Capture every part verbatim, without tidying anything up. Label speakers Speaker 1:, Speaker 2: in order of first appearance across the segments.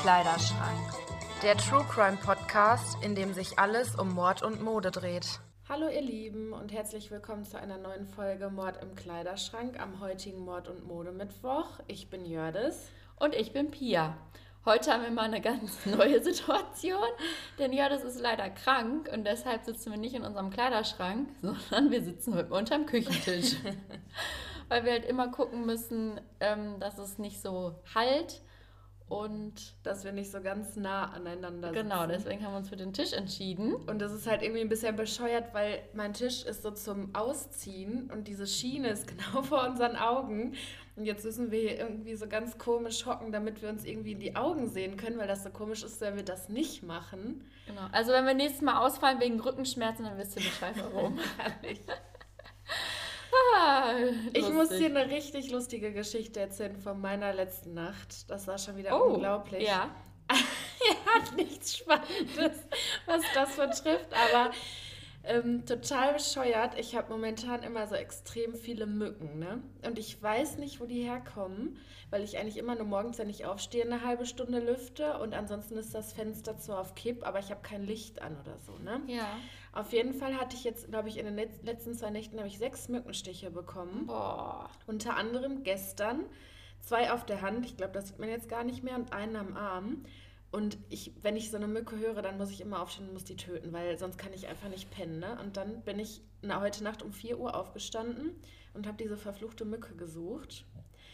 Speaker 1: Kleiderschrank. Der True Crime Podcast, in dem sich alles um Mord und Mode dreht.
Speaker 2: Hallo ihr Lieben und herzlich willkommen zu einer neuen Folge Mord im Kleiderschrank am heutigen Mord- und Mode-Mittwoch. Ich bin Jördis.
Speaker 3: Und ich bin Pia. Heute haben wir mal eine ganz neue Situation, denn Jördis ist leider krank und deshalb sitzen wir nicht in unserem Kleiderschrank, sondern wir sitzen heute unterm Küchentisch. Weil wir halt immer gucken müssen, ähm, dass es nicht so hallt und
Speaker 2: dass wir nicht so ganz nah aneinander sitzen.
Speaker 3: Genau, deswegen haben wir uns für den Tisch entschieden.
Speaker 2: Und das ist halt irgendwie ein bisschen bescheuert, weil mein Tisch ist so zum Ausziehen und diese Schiene ist genau vor unseren Augen. Und jetzt müssen wir hier irgendwie so ganz komisch hocken, damit wir uns irgendwie in die Augen sehen können, weil das so komisch ist, wenn wir das nicht machen.
Speaker 3: Genau. Also wenn wir nächstes Mal ausfallen wegen Rückenschmerzen, dann wisst ihr Bescheid, warum. Ah,
Speaker 2: ich muss dir eine richtig lustige Geschichte erzählen von meiner letzten Nacht. Das war schon wieder
Speaker 3: oh,
Speaker 2: unglaublich.
Speaker 3: Ja.
Speaker 2: Er hat nichts Spannendes, was das betrifft, aber ähm, total bescheuert. Ich habe momentan immer so extrem viele Mücken, ne? Und ich weiß nicht, wo die herkommen, weil ich eigentlich immer nur morgens, wenn ich aufstehe, eine halbe Stunde lüfte und ansonsten ist das Fenster zwar auf Kipp, aber ich habe kein Licht an oder so, ne?
Speaker 3: Ja.
Speaker 2: Auf jeden Fall hatte ich jetzt, glaube ich, in den letzten zwei Nächten habe ich sechs Mückenstiche bekommen.
Speaker 3: Boah.
Speaker 2: Unter anderem gestern zwei auf der Hand, ich glaube, das sieht man jetzt gar nicht mehr, und einen am Arm. Und ich, wenn ich so eine Mücke höre, dann muss ich immer aufstehen und muss die töten, weil sonst kann ich einfach nicht pennen. Ne? Und dann bin ich na, heute Nacht um vier Uhr aufgestanden und habe diese verfluchte Mücke gesucht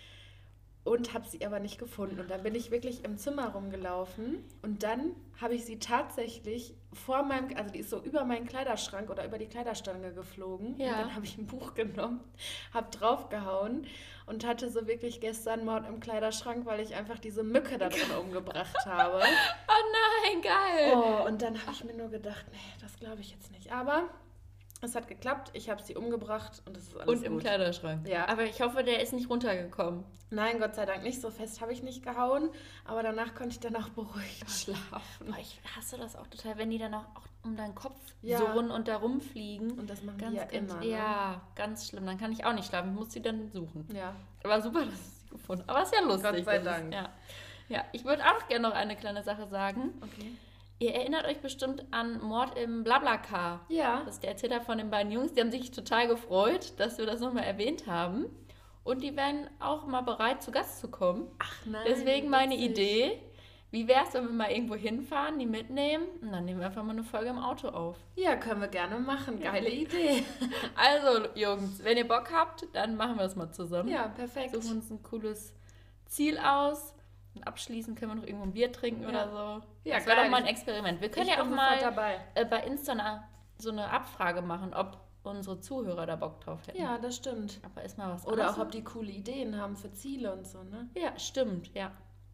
Speaker 2: und habe sie aber nicht gefunden. Und dann bin ich wirklich im Zimmer rumgelaufen und dann habe ich sie tatsächlich vor meinem, also die ist so über meinen Kleiderschrank oder über die Kleiderstange geflogen.
Speaker 3: Ja.
Speaker 2: Und dann habe ich ein Buch genommen, habe draufgehauen und hatte so wirklich gestern Mord im Kleiderschrank, weil ich einfach diese Mücke da drin umgebracht habe.
Speaker 3: Oh nein, geil.
Speaker 2: Oh, und dann habe ich mir nur gedacht, nee, das glaube ich jetzt nicht. Aber es hat geklappt, ich habe sie umgebracht und es ist alles
Speaker 3: Und
Speaker 2: gut.
Speaker 3: im Kleiderschrank.
Speaker 2: Ja.
Speaker 3: Aber ich hoffe, der ist nicht runtergekommen.
Speaker 2: Nein, Gott sei Dank nicht. So fest habe ich nicht gehauen. Aber danach konnte ich dann auch beruhigt schlafen.
Speaker 3: Boah, ich hasse das auch total, wenn die dann auch, auch um deinen Kopf
Speaker 2: Ja.
Speaker 3: surren und da rumfliegen.
Speaker 2: Und das machen
Speaker 3: ganz,
Speaker 2: die ja
Speaker 3: ganz,
Speaker 2: immer. Ne?
Speaker 3: Ja, ganz schlimm. Dann kann ich auch nicht schlafen. Ich muss sie dann suchen.
Speaker 2: Ja.
Speaker 3: Aber super, dass ich sie gefunden habe. Aber ist ja lustig.
Speaker 2: Gott sei
Speaker 3: das ist-
Speaker 2: Dank.
Speaker 3: Ja. Ja, ich würde auch gerne noch eine kleine Sache sagen.
Speaker 2: Okay.
Speaker 3: Ihr erinnert euch bestimmt an Mord im Blablacar.
Speaker 2: Ja.
Speaker 3: Das ist der Erzähler von den beiden Jungs. Die haben sich total gefreut, dass wir das nochmal erwähnt haben. Und die wären auch mal bereit, zu Gast zu kommen.
Speaker 2: Ach nein.
Speaker 3: Deswegen meine
Speaker 2: witzig.
Speaker 3: Idee. Wie wäre es, wenn wir mal irgendwo hinfahren, die mitnehmen und dann nehmen wir einfach mal eine Folge im Auto auf.
Speaker 2: Ja, können wir gerne machen. Geile Idee.
Speaker 3: Also, Jungs, wenn ihr Bock habt, dann machen wir das mal zusammen.
Speaker 2: Ja, perfekt.
Speaker 3: Suchen uns ein cooles Ziel aus. Und abschließend können wir noch irgendwo ein Bier trinken
Speaker 2: Ja.
Speaker 3: oder so.
Speaker 2: Ja,
Speaker 3: das wäre
Speaker 2: geil.
Speaker 3: doch mal ein Experiment. Wir können
Speaker 2: Ich
Speaker 3: ja auch
Speaker 2: bin
Speaker 3: mal
Speaker 2: sofort dabei.
Speaker 3: äh, bei Insta eine, so eine Abfrage machen, ob unsere Zuhörer da Bock drauf hätten.
Speaker 2: Ja, das stimmt.
Speaker 3: Aber ist mal was
Speaker 2: Oder
Speaker 3: anderes.
Speaker 2: auch, ob die coole Ideen haben für Ziele und so, ne?
Speaker 3: Ja, stimmt, ja.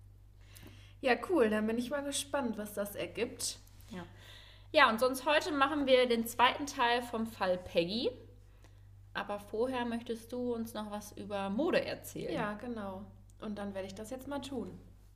Speaker 2: Ja, cool. Dann bin ich mal gespannt, was das ergibt.
Speaker 3: Ja. Ja, und sonst heute machen wir den zweiten Teil vom Fall Peggy. Aber vorher möchtest du uns noch was über Mode erzählen.
Speaker 2: Ja, genau. Und dann werde ich das jetzt mal tun.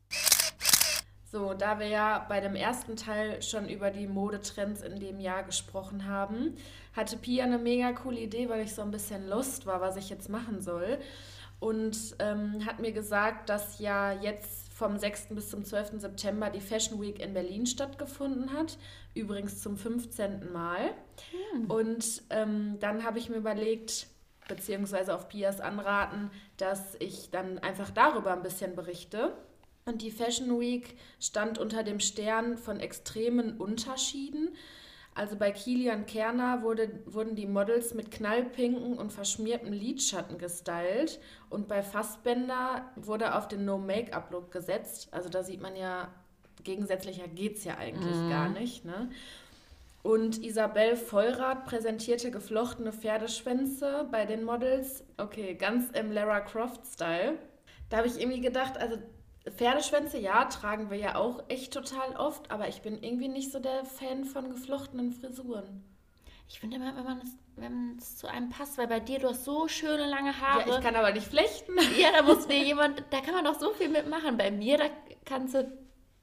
Speaker 2: So, da wir ja bei dem ersten Teil schon über die Modetrends in dem Jahr gesprochen haben, hatte Pia eine mega coole Idee, weil ich so ein bisschen Lust war, was ich jetzt machen soll. Und ähm, hat mir gesagt, dass ja jetzt vom sechsten bis zum zwölften September die Fashion Week in Berlin stattgefunden hat. Übrigens zum fünfzehnten Mal.
Speaker 3: Hm.
Speaker 2: Und ähm, dann habe ich mir überlegt, beziehungsweise auf Pias Anraten, dass ich dann einfach darüber ein bisschen berichte. Und die Fashion Week stand unter dem Stern von extremen Unterschieden. Also bei Kilian Kerner wurde, wurden die Models mit knallpinken und verschmiertem Lidschatten gestylt. Und bei Fassbender wurde auf den No-Make-up-Look gesetzt. Also da sieht man ja, gegensätzlicher geht es ja eigentlich
Speaker 3: Mhm.
Speaker 2: gar nicht, ne? Und Isabel Vollrath präsentierte geflochtene Pferdeschwänze bei den Models. Okay, ganz im Lara Croft-Style. Da habe ich irgendwie gedacht, also Pferdeschwänze, ja, tragen wir ja auch echt total oft, aber ich bin irgendwie nicht so der Fan von geflochtenen Frisuren.
Speaker 3: Ich finde immer, wenn man es, wenn es zu einem passt, weil bei dir, du hast so schöne lange Haare.
Speaker 2: Ja, ich kann aber nicht flechten.
Speaker 3: Ja, da muss dir jemand, da kann man doch so viel mitmachen. Bei mir, da kannst du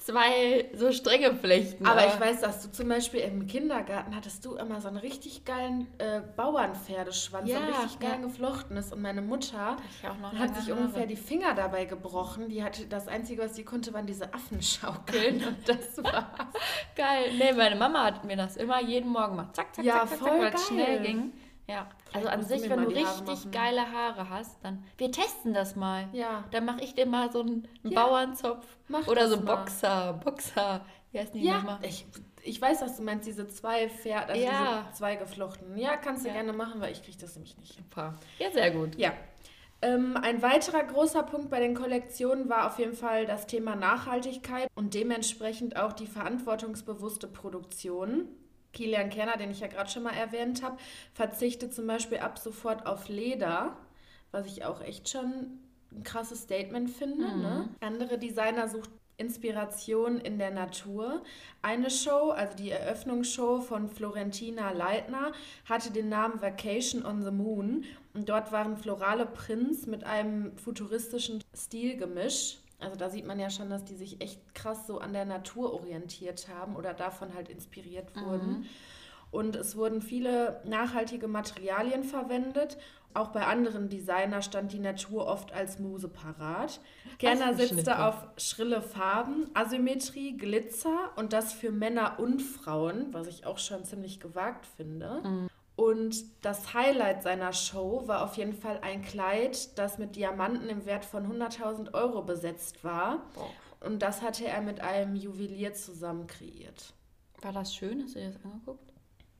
Speaker 3: zwei so Stränge flechten.
Speaker 2: Aber ich weiß, dass du zum Beispiel im Kindergarten hattest du immer so einen richtig geilen äh, Bauernpferdeschwanz,
Speaker 3: Ja,
Speaker 2: so ein richtig geil
Speaker 3: ja.
Speaker 2: geflochtenes. Und meine Mutter
Speaker 3: ich auch noch
Speaker 2: hat
Speaker 3: lange
Speaker 2: sich
Speaker 3: Haare.
Speaker 2: ungefähr die Finger dabei gebrochen. Die hatte das Einzige, was die konnte, waren diese Affenschaukeln. Und das war's.
Speaker 3: Geil. Nee, meine Mama hat mir das immer jeden Morgen gemacht. Zack, zack,
Speaker 2: Ja,
Speaker 3: zack, zack,
Speaker 2: voll
Speaker 3: zack, weil es
Speaker 2: geil.
Speaker 3: schnell ging. Ja, also an
Speaker 2: musst du
Speaker 3: sich,
Speaker 2: mir
Speaker 3: wenn
Speaker 2: mal
Speaker 3: du
Speaker 2: die Haare
Speaker 3: richtig
Speaker 2: machen.
Speaker 3: geile Haare hast, dann... Wir testen das mal.
Speaker 2: Ja.
Speaker 3: Dann mache ich dir mal so einen, einen
Speaker 2: Ja,
Speaker 3: Bauernzopf.
Speaker 2: mach
Speaker 3: Oder
Speaker 2: das
Speaker 3: so einen
Speaker 2: mal.
Speaker 3: Boxer. Boxer. Wie heißt die
Speaker 2: Ja,
Speaker 3: nochmal?
Speaker 2: ich, ich weiß, was du meinst, diese zwei Pferd, also
Speaker 3: Ja.
Speaker 2: diese zwei geflochtenen. Ja, kannst du
Speaker 3: Ja.
Speaker 2: gerne machen, weil ich kriege das nämlich nicht.
Speaker 3: Super. Ja, sehr gut.
Speaker 2: Ja. Ähm, ein weiterer großer Punkt bei den Kollektionen war auf jeden Fall das Thema Nachhaltigkeit und dementsprechend auch die verantwortungsbewusste Produktion. Kilian Kerner, den ich ja gerade schon mal erwähnt habe, verzichtet zum Beispiel ab sofort auf Leder, was ich auch echt schon ein krasses Statement finde.
Speaker 3: Mhm.
Speaker 2: Ne? Andere Designer sucht Inspiration in der Natur. Eine Show, also die Eröffnungsshow von Florentina Leitner, hatte den Namen Vacation on the Moon und dort waren florale Prints mit einem futuristischen Stilgemisch. Also da sieht man ja schon, dass die sich echt krass so an der Natur orientiert haben oder davon halt inspiriert wurden. Und es wurden viele nachhaltige Materialien verwendet. Auch bei anderen Designern stand die Natur oft als Muse parat. Kerner setzte
Speaker 3: Schnitte.
Speaker 2: auf schrille Farben, Asymmetrie, Glitzer und das für Männer und Frauen, was ich auch schon ziemlich gewagt finde. Und das Highlight seiner Show war auf jeden Fall ein Kleid, das mit Diamanten im Wert von hunderttausend Euro besetzt war. Und das hatte er mit einem Juwelier zusammen kreiert.
Speaker 3: War das schön? Hast du dir das angeguckt?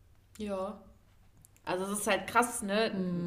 Speaker 2: Ja. Also es ist halt krass, ne?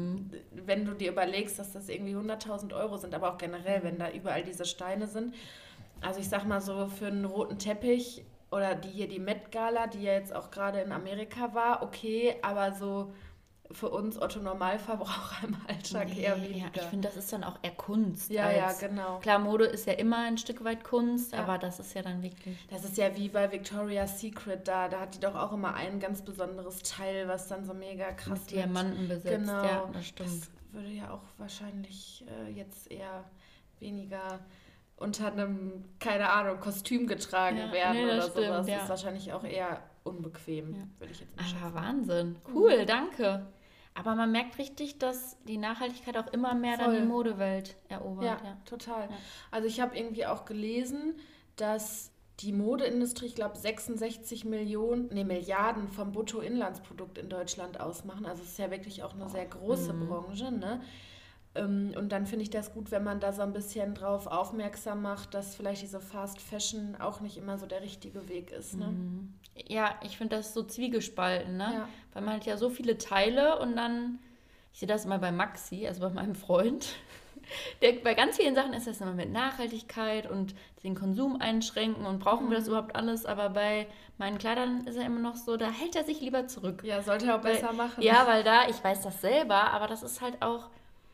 Speaker 2: Wenn du dir überlegst, dass das irgendwie hunderttausend Euro sind, aber auch generell, wenn da überall diese Steine sind. Also ich sag mal so, für einen roten Teppich oder die hier, die Met Gala, die ja jetzt auch gerade in Amerika war, okay, aber so für uns Otto Normalverbraucher im Alltag eher weniger.
Speaker 3: Ja, ich finde, das ist dann auch eher Kunst.
Speaker 2: Ja,
Speaker 3: als,
Speaker 2: ja, genau.
Speaker 3: Klar, Mode ist ja immer ein Stück weit Kunst,
Speaker 2: Ja.
Speaker 3: aber das ist ja dann wirklich...
Speaker 2: Das ist ja wie bei Victoria's Secret da, da hat die doch auch immer ein ganz besonderes Teil, was dann so mega krass
Speaker 3: Mit Diamanten besetzt,
Speaker 2: Genau,
Speaker 3: ja, das stimmt.
Speaker 2: Das würde ja auch wahrscheinlich äh, jetzt eher weniger unter einem, keine Ahnung, Kostüm getragen
Speaker 3: Ja,
Speaker 2: werden
Speaker 3: nee,
Speaker 2: oder
Speaker 3: das stimmt,
Speaker 2: sowas.
Speaker 3: ja.
Speaker 2: Das ist wahrscheinlich auch eher unbequem,
Speaker 3: Ja.
Speaker 2: würde ich jetzt mal
Speaker 3: Aber
Speaker 2: schätzen.
Speaker 3: Wahnsinn. Cool, danke. Aber man merkt richtig, dass die Nachhaltigkeit auch immer mehr dann
Speaker 2: Voll.
Speaker 3: die Modewelt erobert.
Speaker 2: Ja,
Speaker 3: Ja.
Speaker 2: total.
Speaker 3: Ja.
Speaker 2: Also ich habe irgendwie auch gelesen, dass die Modeindustrie, ich glaube, sechsundsechzig Millionen, nee, Milliarden vom Bruttoinlandsprodukt in Deutschland ausmachen. Also es ist ja wirklich auch eine sehr große
Speaker 3: Mhm.
Speaker 2: Branche, ne? Ähm, Und dann finde ich das gut, wenn man da so ein bisschen drauf aufmerksam macht, dass vielleicht diese Fast Fashion auch nicht immer so der richtige Weg ist, ne?
Speaker 3: Ja, ich finde das so zwiegespalten, ne?
Speaker 2: Ja.
Speaker 3: Weil man hat ja so viele Teile und dann, ich sehe das immer bei Maxi, also bei meinem Freund, der, bei ganz vielen Sachen ist das immer mit Nachhaltigkeit und den Konsum einschränken und brauchen wir das überhaupt alles, aber bei meinen Kleidern ist er immer noch so, da hält er sich lieber zurück.
Speaker 2: Ja, sollte er auch
Speaker 3: Weil-
Speaker 2: besser machen.
Speaker 3: Ja, weil da, ich weiß das selber, aber das ist halt auch,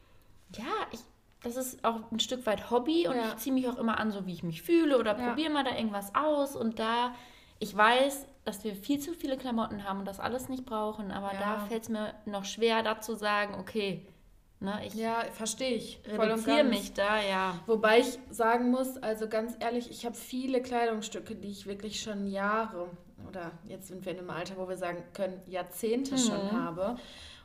Speaker 3: ja, ich, das ist auch ein Stück weit Hobby und
Speaker 2: Ja.
Speaker 3: ich ziehe mich auch immer an, so wie ich mich fühle oder
Speaker 2: Ja.
Speaker 3: probiere mal da irgendwas aus und da, ich weiß, dass wir viel zu viele Klamotten haben und das alles nicht brauchen, aber
Speaker 2: Ja.
Speaker 3: da fällt es mir noch schwer, da zu sagen, okay, ne, ich
Speaker 2: Ja, verstehe ich. Voll und
Speaker 3: reduziere
Speaker 2: ganz.
Speaker 3: mich da, ja.
Speaker 2: Wobei ich sagen muss, also ganz ehrlich, ich habe viele Kleidungsstücke, die ich wirklich schon Jahre oder jetzt sind wir in einem Alter, wo wir sagen können, Jahrzehnte schon habe.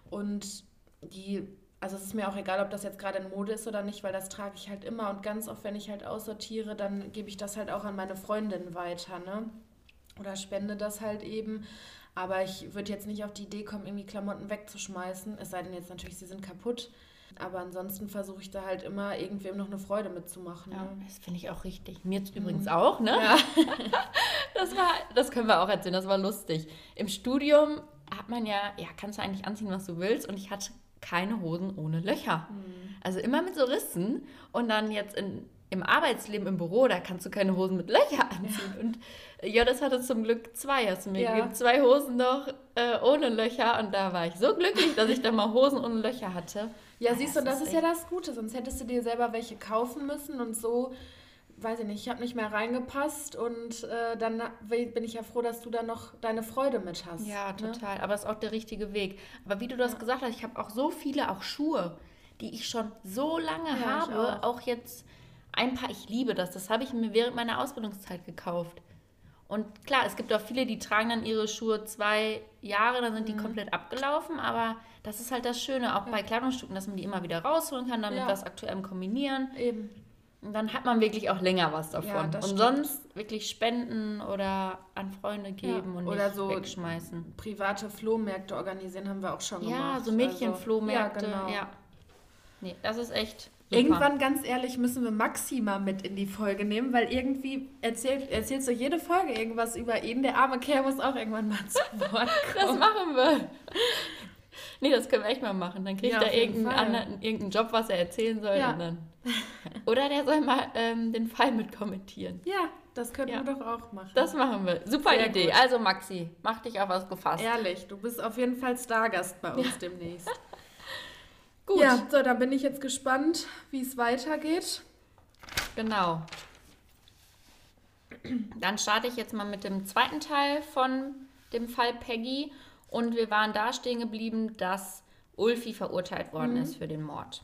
Speaker 2: Und die, also es ist mir auch egal, ob das jetzt gerade in Mode ist oder nicht, weil das trage ich halt immer. Und ganz oft, wenn ich halt aussortiere, dann gebe ich das halt auch an meine Freundin weiter, ne? Oder spende das halt eben. Aber ich würde jetzt nicht auf die Idee kommen, irgendwie Klamotten wegzuschmeißen. Es sei denn jetzt natürlich, sie sind kaputt. Aber ansonsten versuche ich da halt immer irgendwem noch eine Freude mitzumachen.
Speaker 3: Ja,
Speaker 2: Ne?
Speaker 3: das finde ich auch richtig. Mir jetzt übrigens auch, ne?
Speaker 2: Ja.
Speaker 3: Das war, das können wir auch erzählen, das war lustig. Im Studium hat man ja, ja, kannst du eigentlich anziehen, was du willst. Und ich hatte keine Hosen ohne Löcher. Also immer mit so Rissen. Und dann jetzt in, im Arbeitsleben, im Büro, da kannst du keine Hosen mit Löcher anziehen. Und ja, das hatte zum Glück zwei. Hast du mir
Speaker 2: Ja.
Speaker 3: gegeben, zwei Hosen noch äh, ohne Löcher. Und da war ich so glücklich, dass ich da mal Hosen ohne Löcher hatte.
Speaker 2: Ja, siehst du, das ist ja
Speaker 3: echt-
Speaker 2: das Gute. Sonst hättest du dir selber welche kaufen müssen und so, weiß ich nicht, ich habe nicht mehr reingepasst und äh, dann bin ich ja froh, dass du da noch deine Freude mit hast.
Speaker 3: Ja,
Speaker 2: ne?
Speaker 3: total. Aber es ist auch der richtige Weg. Aber wie du das gesagt hast, ich habe auch so viele, auch Schuhe, die ich schon so lange
Speaker 2: Ja, ich
Speaker 3: habe,
Speaker 2: auch.
Speaker 3: auch jetzt ein Paar, ich liebe das, das habe ich mir während meiner Ausbildungszeit gekauft. Und klar, es gibt auch viele, die tragen dann ihre Schuhe zwei Jahre, dann sind die mhm. komplett abgelaufen, aber das ist halt das Schöne, auch ja. bei Kleidungsstücken, dass man die immer wieder rausholen kann, damit ja. was Aktuellem kombinieren.
Speaker 2: Eben.
Speaker 3: Und dann hat man wirklich auch länger was davon.
Speaker 2: Ja,
Speaker 3: und
Speaker 2: stimmt.
Speaker 3: sonst wirklich spenden oder an Freunde geben ja. und
Speaker 2: oder
Speaker 3: nicht
Speaker 2: so
Speaker 3: wegschmeißen.
Speaker 2: Private Flohmärkte organisieren haben wir auch schon
Speaker 3: ja,
Speaker 2: gemacht.
Speaker 3: Ja, so Mädchenflohmärkte.
Speaker 2: Also, ja, genau.
Speaker 3: ja. Nee, das ist echt
Speaker 2: super. Irgendwann, ganz ehrlich, müssen wir Maxi mal mit in die Folge nehmen, weil irgendwie erzählt, erzählst du jede Folge irgendwas über ihn. Der arme Kerl muss auch irgendwann mal zu Wort kommen.
Speaker 3: Das machen wir. Nee, das können wir echt mal machen. Dann kriegt
Speaker 2: ja,
Speaker 3: er irgendeinen, anderen, irgendeinen Job, was er erzählen soll.
Speaker 2: Ja.
Speaker 3: Und dann. Oder der soll mal ähm, den Fall mit kommentieren.
Speaker 2: Ja, das könnten
Speaker 3: ja.
Speaker 2: wir doch auch machen.
Speaker 3: Das machen wir. Super
Speaker 2: Sehr
Speaker 3: Idee.
Speaker 2: gut.
Speaker 3: Also Maxi, mach dich auf was gefasst.
Speaker 2: Ehrlich, du bist auf jeden Fall Stargast bei uns
Speaker 3: ja.
Speaker 2: demnächst.
Speaker 3: Gut.
Speaker 2: Ja, so, dann bin ich jetzt gespannt, wie es weitergeht.
Speaker 3: Genau. Dann starte ich jetzt mal mit dem zweiten Teil von dem Fall Peggy. Und wir waren da stehen geblieben, dass Ulfi verurteilt worden mhm. ist für den Mord.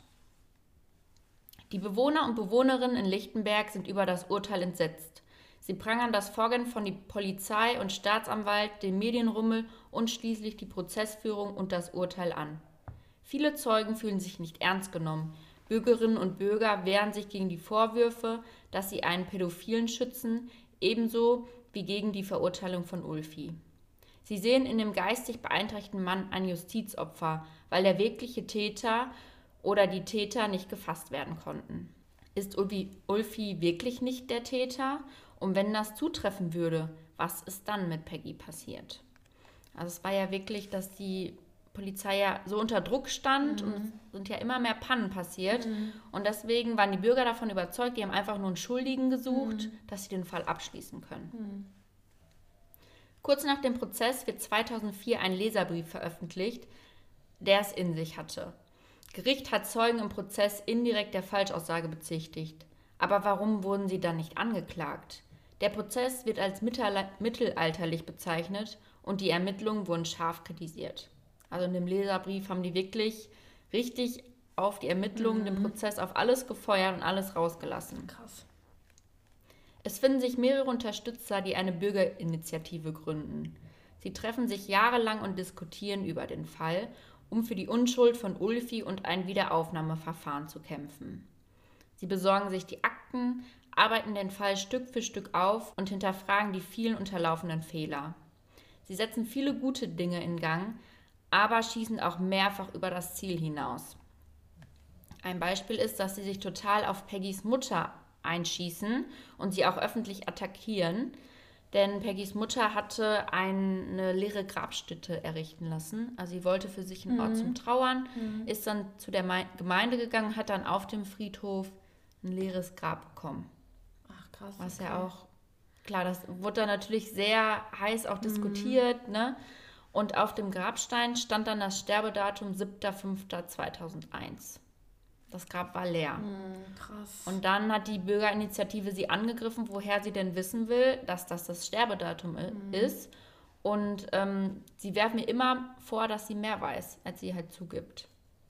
Speaker 3: Die Bewohner und Bewohnerinnen in Lichtenberg sind über das Urteil entsetzt. Sie prangern das Vorgehen von der Polizei und Staatsanwalt, den Medienrummel und schließlich die Prozessführung und das Urteil an. Viele Zeugen fühlen sich nicht ernst genommen. Bürgerinnen und Bürger wehren sich gegen die Vorwürfe, dass sie einen Pädophilen schützen, ebenso wie gegen die Verurteilung von Ulfi. Sie sehen in dem geistig beeinträchtigten Mann ein Justizopfer, weil der wirkliche Täter oder die Täter nicht gefasst werden konnten. Ist Ulfi, Ulfi wirklich nicht der Täter? Und wenn das zutreffen würde, was ist dann mit Peggy passiert? Also es war ja wirklich, dass die Polizei ja so unter Druck stand mhm. und es sind ja immer mehr Pannen passiert. Mhm. Und deswegen waren die Bürger davon überzeugt, die haben einfach nur einen Schuldigen gesucht, mhm. dass sie den Fall abschließen können. Mhm. Kurz nach dem Prozess wird zweitausendvier ein Leserbrief veröffentlicht, der es in sich hatte. Gericht hat Zeugen im Prozess indirekt der Falschaussage bezichtigt. Aber warum wurden sie dann nicht angeklagt? Der Prozess wird als mittelalterlich bezeichnet und die Ermittlungen wurden scharf kritisiert. Also in dem Leserbrief haben die wirklich richtig auf die Ermittlungen, mhm. den Prozess, auf alles gefeuert und alles rausgelassen.
Speaker 2: Krass.
Speaker 3: Es finden sich mehrere Unterstützer, die eine Bürgerinitiative gründen. Sie treffen sich jahrelang und diskutieren über den Fall, um für die Unschuld von Ulfi und ein Wiederaufnahmeverfahren zu kämpfen. Sie besorgen sich die Akten, arbeiten den Fall Stück für Stück auf und hinterfragen die vielen unterlaufenden Fehler. Sie setzen viele gute Dinge in Gang, aber schießen auch mehrfach über das Ziel hinaus. Ein Beispiel ist, dass sie sich total auf Peggys Mutter einschießen und sie auch öffentlich attackieren, denn Peggys Mutter hatte eine leere Grabstätte errichten lassen. Also sie wollte für sich einen Ort mhm. zum Trauern, mhm. ist dann zu der Gemeinde gegangen, hat dann auf dem Friedhof ein leeres Grab bekommen.
Speaker 2: Ach krass.
Speaker 3: Was
Speaker 2: okay.
Speaker 3: ja auch, klar, das wurde dann natürlich sehr heiß auch diskutiert, mhm. ne? Und auf dem Grabstein stand dann das Sterbedatum siebter fünfter zweitausendeins. Das Grab war leer.
Speaker 2: Mm, krass.
Speaker 3: Und dann hat die Bürgerinitiative sie angegriffen, woher sie denn wissen will, dass das das Sterbedatum mm. ist. Und ähm, sie werfen mir immer vor, dass sie mehr weiß, als sie halt zugibt.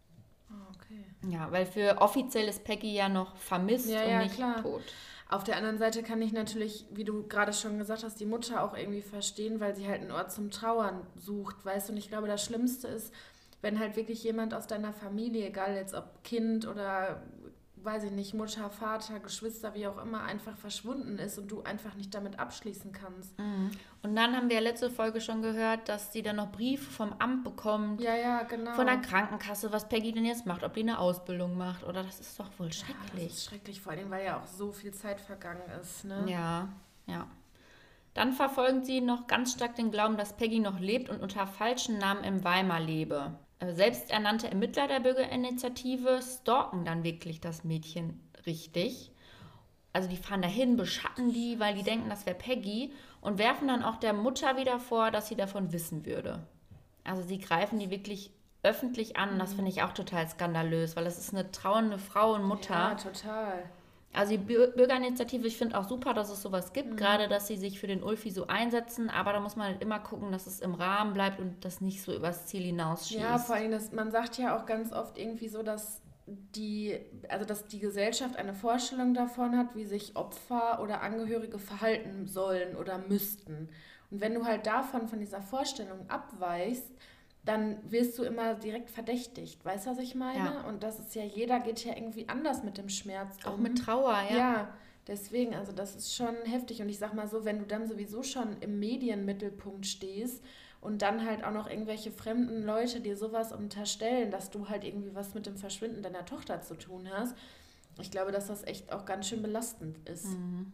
Speaker 2: Oh, okay.
Speaker 3: Ja, weil für offiziell ist Peggy ja noch vermisst
Speaker 2: ja,
Speaker 3: und
Speaker 2: ja,
Speaker 3: nicht
Speaker 2: klar.
Speaker 3: tot.
Speaker 2: Auf der anderen Seite kann ich natürlich, wie du gerade schon gesagt hast, die Mutter auch irgendwie verstehen, weil sie halt einen Ort zum Trauern sucht, weißt du? Und ich glaube, das Schlimmste ist, wenn halt wirklich jemand aus deiner Familie, egal jetzt ob Kind oder, weiß ich nicht, Mutter, Vater, Geschwister, wie auch immer, einfach verschwunden ist und du einfach nicht damit abschließen kannst.
Speaker 3: Mhm. Und dann haben wir ja letzte Folge schon gehört, dass sie dann noch Briefe vom Amt bekommt.
Speaker 2: Ja, ja, genau.
Speaker 3: Von der Krankenkasse, was Peggy denn jetzt macht, ob die eine Ausbildung macht oder das ist doch wohl schrecklich.
Speaker 2: Ja, das ist schrecklich, vor allem, weil ja auch so viel Zeit vergangen ist, ne?
Speaker 3: Ja, ja. Dann verfolgen sie noch ganz stark den Glauben, dass Peggy noch lebt und unter falschen Namen in Weimar lebe. Selbsternannte Ermittler der Bürgerinitiative stalken dann wirklich das Mädchen richtig. Also die fahren dahin, beschatten die, weil die denken, das wäre Peggy und werfen dann auch der Mutter wieder vor, dass sie davon wissen würde. Also sie greifen die wirklich öffentlich an und das finde ich auch total skandalös, weil das ist eine trauernde Frau und Mutter.
Speaker 2: Ja, total.
Speaker 3: Also die Bürgerinitiative, ich finde auch super, dass es sowas gibt, mhm. gerade, dass sie sich für den Ulfi so einsetzen, aber da muss man halt immer gucken, dass es im Rahmen bleibt und das nicht so übers Ziel hinausschießt.
Speaker 2: Ja, vor allem, das, man sagt ja auch ganz oft irgendwie so, dass die, also dass die Gesellschaft eine Vorstellung davon hat, wie sich Opfer oder Angehörige verhalten sollen oder müssten. Und wenn du halt davon, von dieser Vorstellung abweichst, dann wirst du immer direkt verdächtigt. Weißt du, was ich meine?
Speaker 3: Ja.
Speaker 2: Und das ist ja, jeder geht ja irgendwie anders mit dem Schmerz um.
Speaker 3: Auch mit Trauer, ja.
Speaker 2: Ja, deswegen, also das ist schon heftig. Und ich sag mal so, wenn du dann sowieso schon im Medienmittelpunkt stehst und dann halt auch noch irgendwelche fremden Leute dir sowas unterstellen, dass du halt irgendwie was mit dem Verschwinden deiner Tochter zu tun hast, ich glaube, dass das echt auch ganz schön belastend ist.
Speaker 3: Mhm.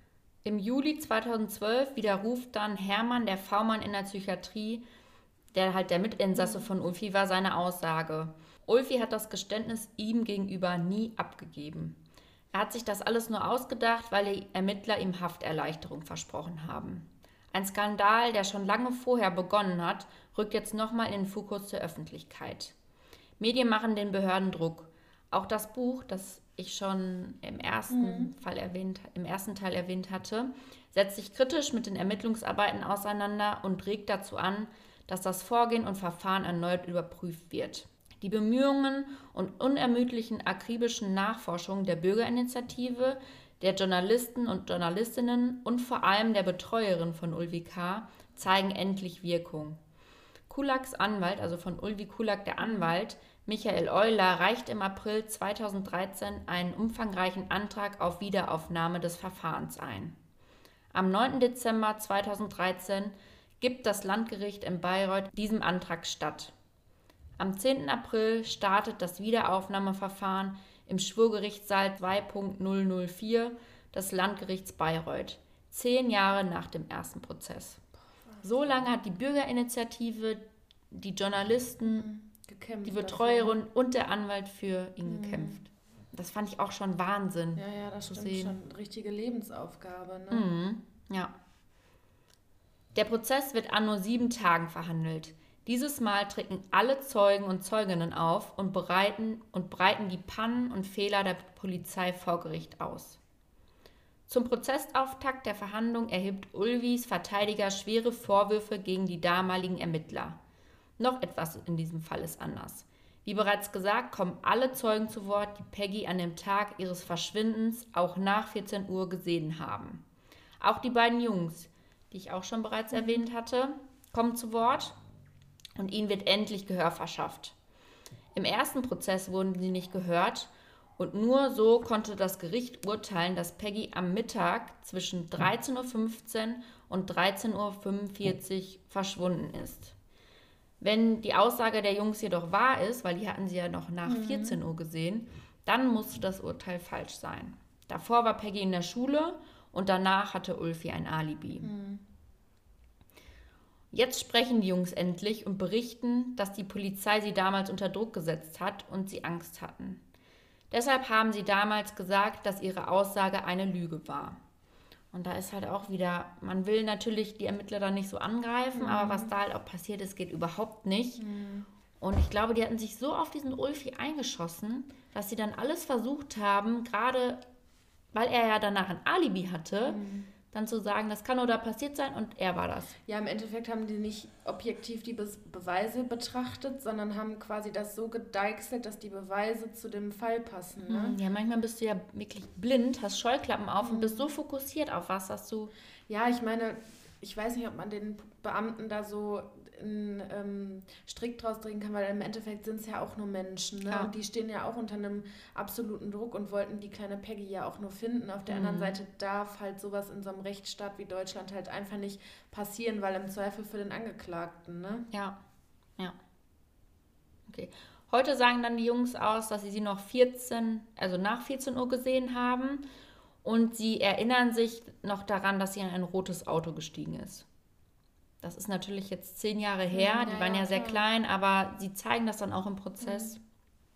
Speaker 3: Im Juli zweitausendzwölf widerruft dann Hermann, der V-Mann in der Psychiatrie, der halt der Mitinsasse von Ulfi war, seine Aussage. Ulfi hat das Geständnis ihm gegenüber nie abgegeben. Er hat sich das alles nur ausgedacht, weil die Ermittler ihm Hafterleichterung versprochen haben. Ein Skandal, der schon lange vorher begonnen hat, rückt jetzt nochmal in den Fokus der Öffentlichkeit. Medien machen den Behörden Druck. Auch das Buch, das ich schon im ersten mhm. Fall erwähnt, im ersten Teil erwähnt hatte, setzt sich kritisch mit den Ermittlungsarbeiten auseinander und regt dazu an, dass das Vorgehen und Verfahren erneut überprüft wird. Die Bemühungen und unermüdlichen akribischen Nachforschungen der Bürgerinitiative, der Journalisten und Journalistinnen und vor allem der Betreuerin von Ulvi K. zeigen endlich Wirkung. Kulaks Anwalt, also von Ulvi Kulak der Anwalt, Michael Euler, reicht im April zweitausenddreizehn einen umfangreichen Antrag auf Wiederaufnahme des Verfahrens ein. Am neunten Dezember zweitausenddreizehn gibt das Landgericht in Bayreuth diesem Antrag statt. Am zehnten April startet das Wiederaufnahmeverfahren im Schwurgerichtssaal zwei Punkt null null vier des Landgerichts Bayreuth, zehn Jahre nach dem ersten Prozess. So lange hat die Bürgerinitiative, die Journalisten, gekämpft, die Betreuerin dafür. Und der Anwalt für ihn mhm. gekämpft. Das fand ich auch schon Wahnsinn.
Speaker 2: Ja, ja, das
Speaker 3: zu
Speaker 2: stimmt
Speaker 3: sehen.
Speaker 2: Schon. Richtige Lebensaufgabe, ne?
Speaker 3: Mhm. Ja. Der Prozess wird an nur sieben Tagen verhandelt. Dieses Mal treten alle Zeugen und Zeuginnen auf und bereiten und breiten die Pannen und Fehler der Polizei vor Gericht aus. Zum Prozessauftakt der Verhandlung erhebt Ulvis Verteidiger schwere Vorwürfe gegen die damaligen Ermittler. Noch etwas in diesem Fall ist anders. Wie bereits gesagt, kommen alle Zeugen zu Wort, die Peggy an dem Tag ihres Verschwindens auch nach vierzehn Uhr gesehen haben. Auch die beiden Jungs, die ich auch schon bereits erwähnt hatte, kommen zu Wort und ihnen wird endlich Gehör verschafft. Im ersten Prozess wurden sie nicht gehört und nur so konnte das Gericht urteilen, dass Peggy am Mittag zwischen dreizehn Uhr fünfzehn und dreizehn Uhr fünfundvierzig verschwunden ist. Wenn die Aussage der Jungs jedoch wahr ist, weil die hatten sie ja noch nach mhm. vierzehn Uhr gesehen, dann musste das Urteil falsch sein. Davor war Peggy in der Schule und danach hatte Ulfi ein Alibi. Mhm. Jetzt sprechen die Jungs endlich und berichten, dass die Polizei sie damals unter Druck gesetzt hat und sie Angst hatten. Deshalb haben sie damals gesagt, dass ihre Aussage eine Lüge war. Und da ist halt auch wieder, man will natürlich die Ermittler da nicht so angreifen, mhm. aber was da halt auch passiert ist, geht überhaupt nicht. Mhm. Und ich glaube, die hatten sich so auf diesen Ulfi eingeschossen, dass sie dann alles versucht haben, gerade weil er ja danach ein Alibi hatte, mhm. dann zu sagen, das kann nur da passiert sein und er war das.
Speaker 2: Ja, im Endeffekt haben die nicht objektiv die Be- Beweise betrachtet, sondern haben quasi das so gedeichselt, dass die Beweise zu dem Fall passen. Ne?
Speaker 3: Ja, manchmal bist du ja wirklich blind, hast Scheuklappen auf mhm. und bist so fokussiert auf was, dass du...
Speaker 2: Ja, ich meine, ich weiß nicht, ob man den Beamten da so einen ähm, Strick draus drehen kann, weil im Endeffekt sind es ja auch nur Menschen. Ne? Ja. Und die stehen ja auch unter einem absoluten Druck und wollten die kleine Peggy ja auch nur finden. Auf der mhm. anderen Seite darf halt sowas in so einem Rechtsstaat wie Deutschland halt einfach nicht passieren, weil im Zweifel für den Angeklagten. Ne?
Speaker 3: Ja, ja. Okay. Heute sagen dann die Jungs aus, dass sie sie noch vierzehn, also nach vierzehn Uhr gesehen haben und sie erinnern sich noch daran, dass sie in ein rotes Auto gestiegen ist. Das ist natürlich jetzt zehn Jahre her, ja, die waren ja, ja sehr klein, aber sie zeigen das dann auch im Prozess. Mhm.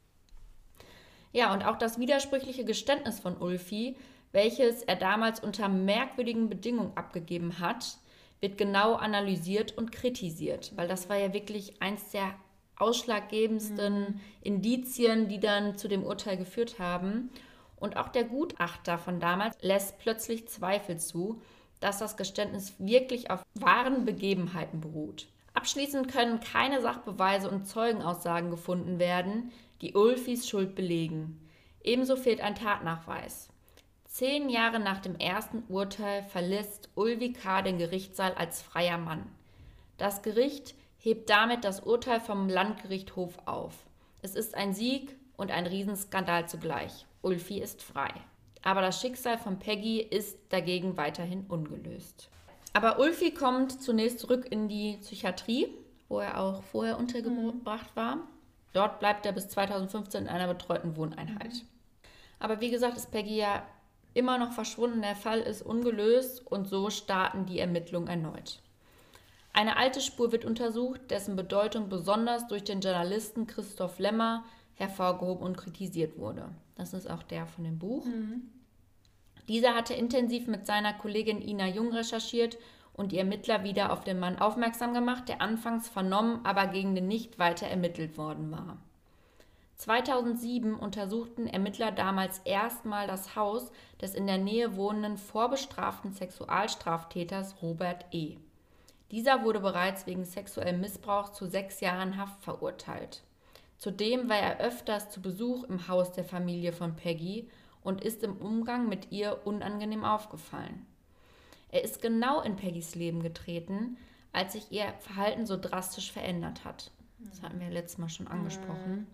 Speaker 3: Ja, und auch das widersprüchliche Geständnis von Ulfi, welches er damals unter merkwürdigen Bedingungen abgegeben hat, wird genau analysiert und kritisiert, weil das war ja wirklich eins der ausschlaggebendsten mhm. Indizien, die dann zu dem Urteil geführt haben. Und auch der Gutachter von damals lässt plötzlich Zweifel zu, dass das Geständnis wirklich auf wahren Begebenheiten beruht. Abschließend können keine Sachbeweise und Zeugenaussagen gefunden werden, die Ulfis Schuld belegen. Ebenso fehlt ein Tatnachweis. Zehn Jahre nach dem ersten Urteil verlässt Ulvi K. den Gerichtssaal als freier Mann. Das Gericht hebt damit das Urteil vom Landgerichtshof auf. Es ist ein Sieg und ein Riesenskandal zugleich. Ulfi ist frei. Aber das Schicksal von Peggy ist dagegen weiterhin ungelöst. Aber Ulfi kommt zunächst zurück in die Psychiatrie, wo er auch vorher untergebracht war. Dort bleibt er bis zweitausendfünfzehn in einer betreuten Wohneinheit. Mhm. Aber wie gesagt, ist Peggy ja immer noch verschwunden. Der Fall ist ungelöst und so starten die Ermittlungen erneut. Eine alte Spur wird untersucht, dessen Bedeutung besonders durch den Journalisten Christoph Lemmer hervorgehoben und kritisiert wurde. Das ist auch der von dem Buch. Mhm. Dieser hatte intensiv mit seiner Kollegin Ina Jung recherchiert und die Ermittler wieder auf den Mann aufmerksam gemacht, der anfangs vernommen, aber gegen den nicht weiter ermittelt worden war. zweitausendsieben untersuchten Ermittler damals erstmal das Haus des in der Nähe wohnenden vorbestraften Sexualstraftäters Robert E. Dieser wurde bereits wegen sexuellem Missbrauch zu sechs Jahren Haft verurteilt. Zudem war er öfters zu Besuch im Haus der Familie von Peggy und ist im Umgang mit ihr unangenehm aufgefallen. Er ist genau in Peggys Leben getreten, als sich ihr Verhalten so drastisch verändert hat. Das hatten wir letztes Mal schon angesprochen.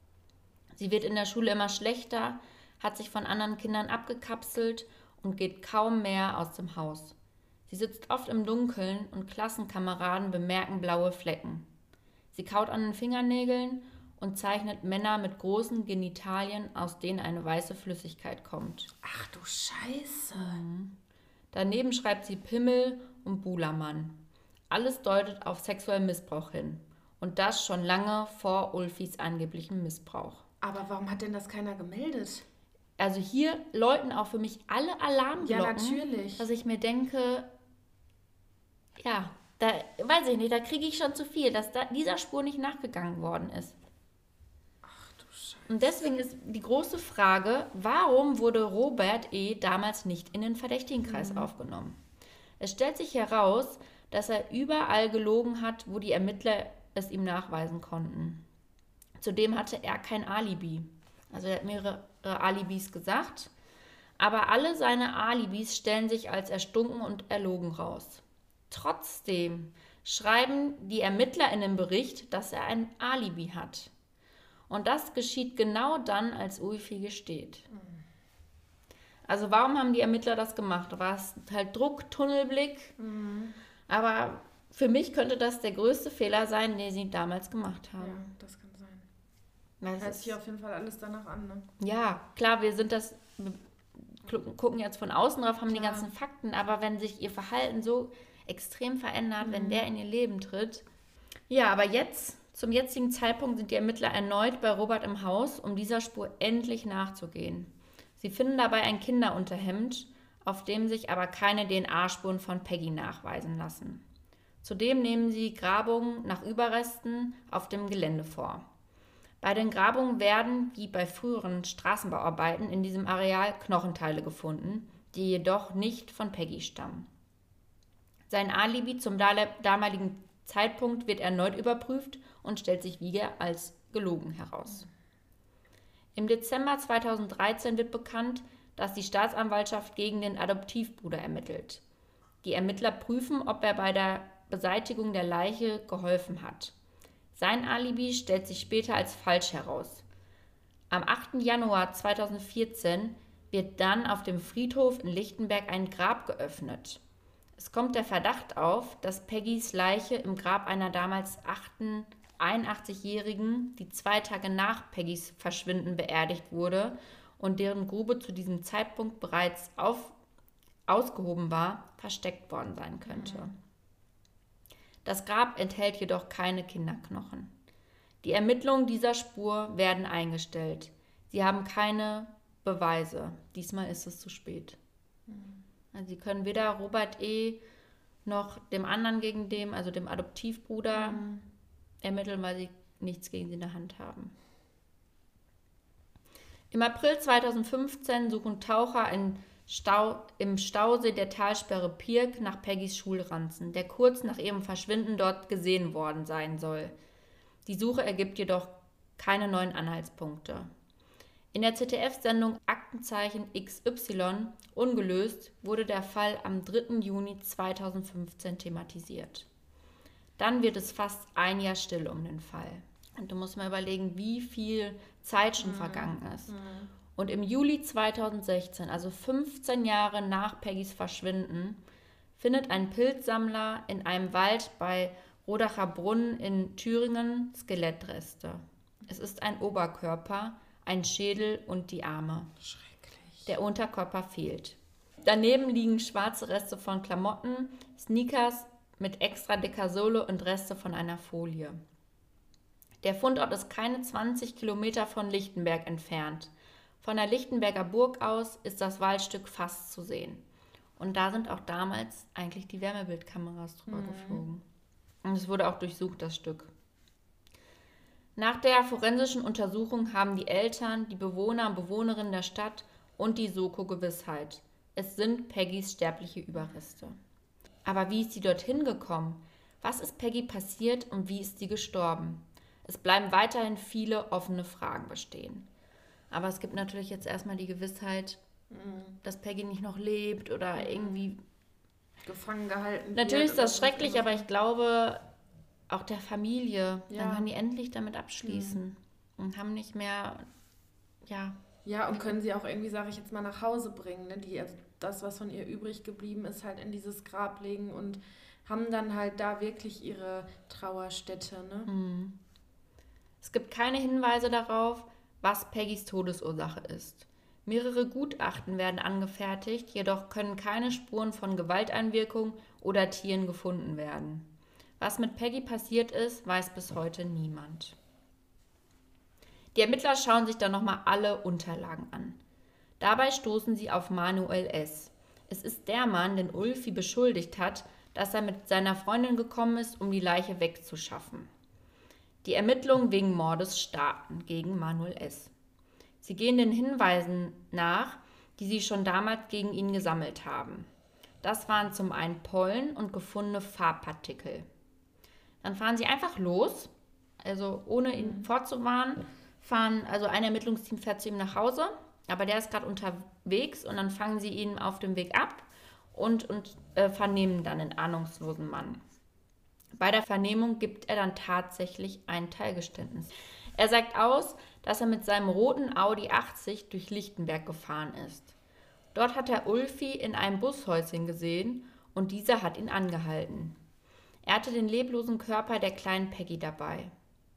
Speaker 3: Sie wird in der Schule immer schlechter, hat sich von anderen Kindern abgekapselt und geht kaum mehr aus dem Haus. Sie sitzt oft im Dunkeln und Klassenkameraden bemerken blaue Flecken. Sie kaut an den Fingernägeln und zeichnet Männer mit großen Genitalien, aus denen eine weiße Flüssigkeit kommt.
Speaker 2: Ach du Scheiße.
Speaker 3: Mhm. Daneben schreibt sie Pimmel und Buhlermann. Alles deutet auf sexuellen Missbrauch hin. Und das schon lange vor Ulfis angeblichem Missbrauch.
Speaker 2: Aber warum hat denn das keiner gemeldet?
Speaker 3: Also hier läuten auch für mich alle Alarmglocken.
Speaker 2: Ja, natürlich.
Speaker 3: Dass ich mir denke, ja, da weiß ich nicht, da kriege ich schon zu viel, dass da dieser Spur nicht nachgegangen worden ist.
Speaker 2: Ach du Scheiße.
Speaker 3: Und deswegen ist die große Frage, warum wurde Robert E. damals nicht in den Verdächtigenkreis mhm. aufgenommen? Es stellt sich heraus, dass er überall gelogen hat, wo die Ermittler es ihm nachweisen konnten. Zudem hatte er kein Alibi. Also er hat mehrere Alibis gesagt, aber alle seine Alibis stellen sich als erstunken und erlogen raus. Trotzdem schreiben die Ermittler in dem Bericht, dass er ein Alibi hat. Und das geschieht genau dann, als Ulfi gesteht. Also warum haben die Ermittler das gemacht? War es halt Druck, Tunnelblick? Mhm. Aber für mich könnte das der größte Fehler sein, den sie damals gemacht haben.
Speaker 2: Ja, das kann sein.
Speaker 3: Das
Speaker 2: hört sich auf jeden Fall alles danach an, ne?
Speaker 3: Ja, klar, wir sind das, wir gucken jetzt von außen drauf, haben klar. die ganzen Fakten, aber wenn sich ihr Verhalten so extrem verändert, mhm. wenn der in ihr Leben tritt. Ja, aber jetzt, zum jetzigen Zeitpunkt sind die Ermittler erneut bei Robert im Haus, um dieser Spur endlich nachzugehen. Sie finden dabei ein Kinderunterhemd, auf dem sich aber keine D N A-Spuren von Peggy nachweisen lassen. Zudem nehmen sie Grabungen nach Überresten auf dem Gelände vor. Bei den Grabungen werden, wie bei früheren Straßenbauarbeiten, in diesem Areal Knochenteile gefunden, die jedoch nicht von Peggy stammen. Sein Alibi zum damaligen Zeitpunkt wird erneut überprüft und stellt sich wieder als gelogen heraus. Im Dezember zweitausenddreizehn wird bekannt, dass die Staatsanwaltschaft gegen den Adoptivbruder ermittelt. Die Ermittler prüfen, ob er bei der Beseitigung der Leiche geholfen hat. Sein Alibi stellt sich später als falsch heraus. Am achten Januar zweitausendvierzehn wird dann auf dem Friedhof in Lichtenberg ein Grab geöffnet. Es kommt der Verdacht auf, dass Peggys Leiche im Grab einer damals einundachtzigjährigen, die zwei Tage nach Peggys Verschwinden beerdigt wurde und deren Grube zu diesem Zeitpunkt bereits auf, ausgehoben war, versteckt worden sein könnte. Mhm. Das Grab enthält jedoch keine Kinderknochen. Die Ermittlungen dieser Spur werden eingestellt. Sie haben keine Beweise. Diesmal ist es zu spät. Mhm. Also sie können weder Robert E. noch dem anderen gegen dem, also dem Adoptivbruder, mhm. ermitteln, weil sie nichts gegen sie in der Hand haben. Im April zweitausendfünfzehn suchen Taucher in Stau, im Stausee der Talsperre Pirk nach Peggys Schulranzen, der kurz nach ihrem Verschwinden dort gesehen worden sein soll. Die Suche ergibt jedoch keine neuen Anhaltspunkte. In der Z D F-Sendung Aktenzeichen X Y ungelöst wurde der Fall am dritten Juni zweitausendfünfzehn thematisiert. Dann wird es fast ein Jahr still um den Fall. Und du musst mal überlegen, wie viel Zeit schon mhm. vergangen ist. Mhm. Und im Juli zweitausendsechzehn, also fünfzehn Jahre nach Peggys Verschwinden, findet ein Pilzsammler in einem Wald bei Rodacher Brunnen in Thüringen Skelettreste. Es ist ein Oberkörper, ein Schädel und die Arme.
Speaker 2: Schrecklich.
Speaker 3: Der Unterkörper fehlt. Daneben liegen schwarze Reste von Klamotten, Sneakers mit extra dicker Sohle und Reste von einer Folie. Der Fundort ist keine zwanzig Kilometer von Lichtenberg entfernt. Von der Lichtenberger Burg aus ist das Waldstück fast zu sehen. Und da sind auch damals eigentlich die Wärmebildkameras drüber mhm. geflogen. Und es wurde auch durchsucht, das Stück. Nach der forensischen Untersuchung haben die Eltern, die Bewohner und Bewohnerinnen der Stadt und die Soko Gewissheit. Es sind Peggys sterbliche Überreste. Aber wie ist sie dorthin gekommen? Was ist Peggy passiert und wie ist sie gestorben? Es bleiben weiterhin viele offene Fragen bestehen. Aber es gibt natürlich jetzt erstmal die Gewissheit, mhm. dass Peggy nicht noch lebt oder mhm. irgendwie
Speaker 2: gefangen gehalten.
Speaker 3: Natürlich ist das schrecklich, aber ich glaube, auch der Familie, ja. dann können die endlich damit abschließen mhm. und haben nicht mehr, ja.
Speaker 2: Ja, und können sie auch irgendwie, sage ich jetzt mal, nach Hause bringen, ne? Die, also das, was von ihr übrig geblieben ist, halt in dieses Grab legen und haben dann halt da wirklich ihre Trauerstätte, ne?
Speaker 3: Mhm. Es gibt keine Hinweise darauf, was Peggys Todesursache ist. Mehrere Gutachten werden angefertigt, jedoch können keine Spuren von Gewalteinwirkung oder Tieren gefunden werden. Was mit Peggy passiert ist, weiß bis heute niemand. Die Ermittler schauen sich dann nochmal alle Unterlagen an. Dabei stoßen sie auf Manuel S. Es ist der Mann, den Ulfi beschuldigt hat, dass er mit seiner Freundin gekommen ist, um die Leiche wegzuschaffen. Die Ermittlungen wegen Mordes starten gegen Manuel S. Sie gehen den Hinweisen nach, die sie schon damals gegen ihn gesammelt haben. Das waren zum einen Pollen und gefundene Farbpartikel. Dann fahren sie einfach los, also ohne ihn mhm. vorzuwarnen, fahren, also ein Ermittlungsteam fährt zu ihm nach Hause, aber der ist gerade unterwegs und dann fangen sie ihn auf dem Weg ab und, und äh, vernehmen dann den ahnungslosen Mann. Bei der Vernehmung gibt er dann tatsächlich ein Teilgeständnis. Er sagt aus, dass er mit seinem roten Audi achtzig durch Lichtenberg gefahren ist. Dort hat er Ulfi in einem Bushäuschen gesehen und dieser hat ihn angehalten. Er hatte den leblosen Körper der kleinen Peggy dabei.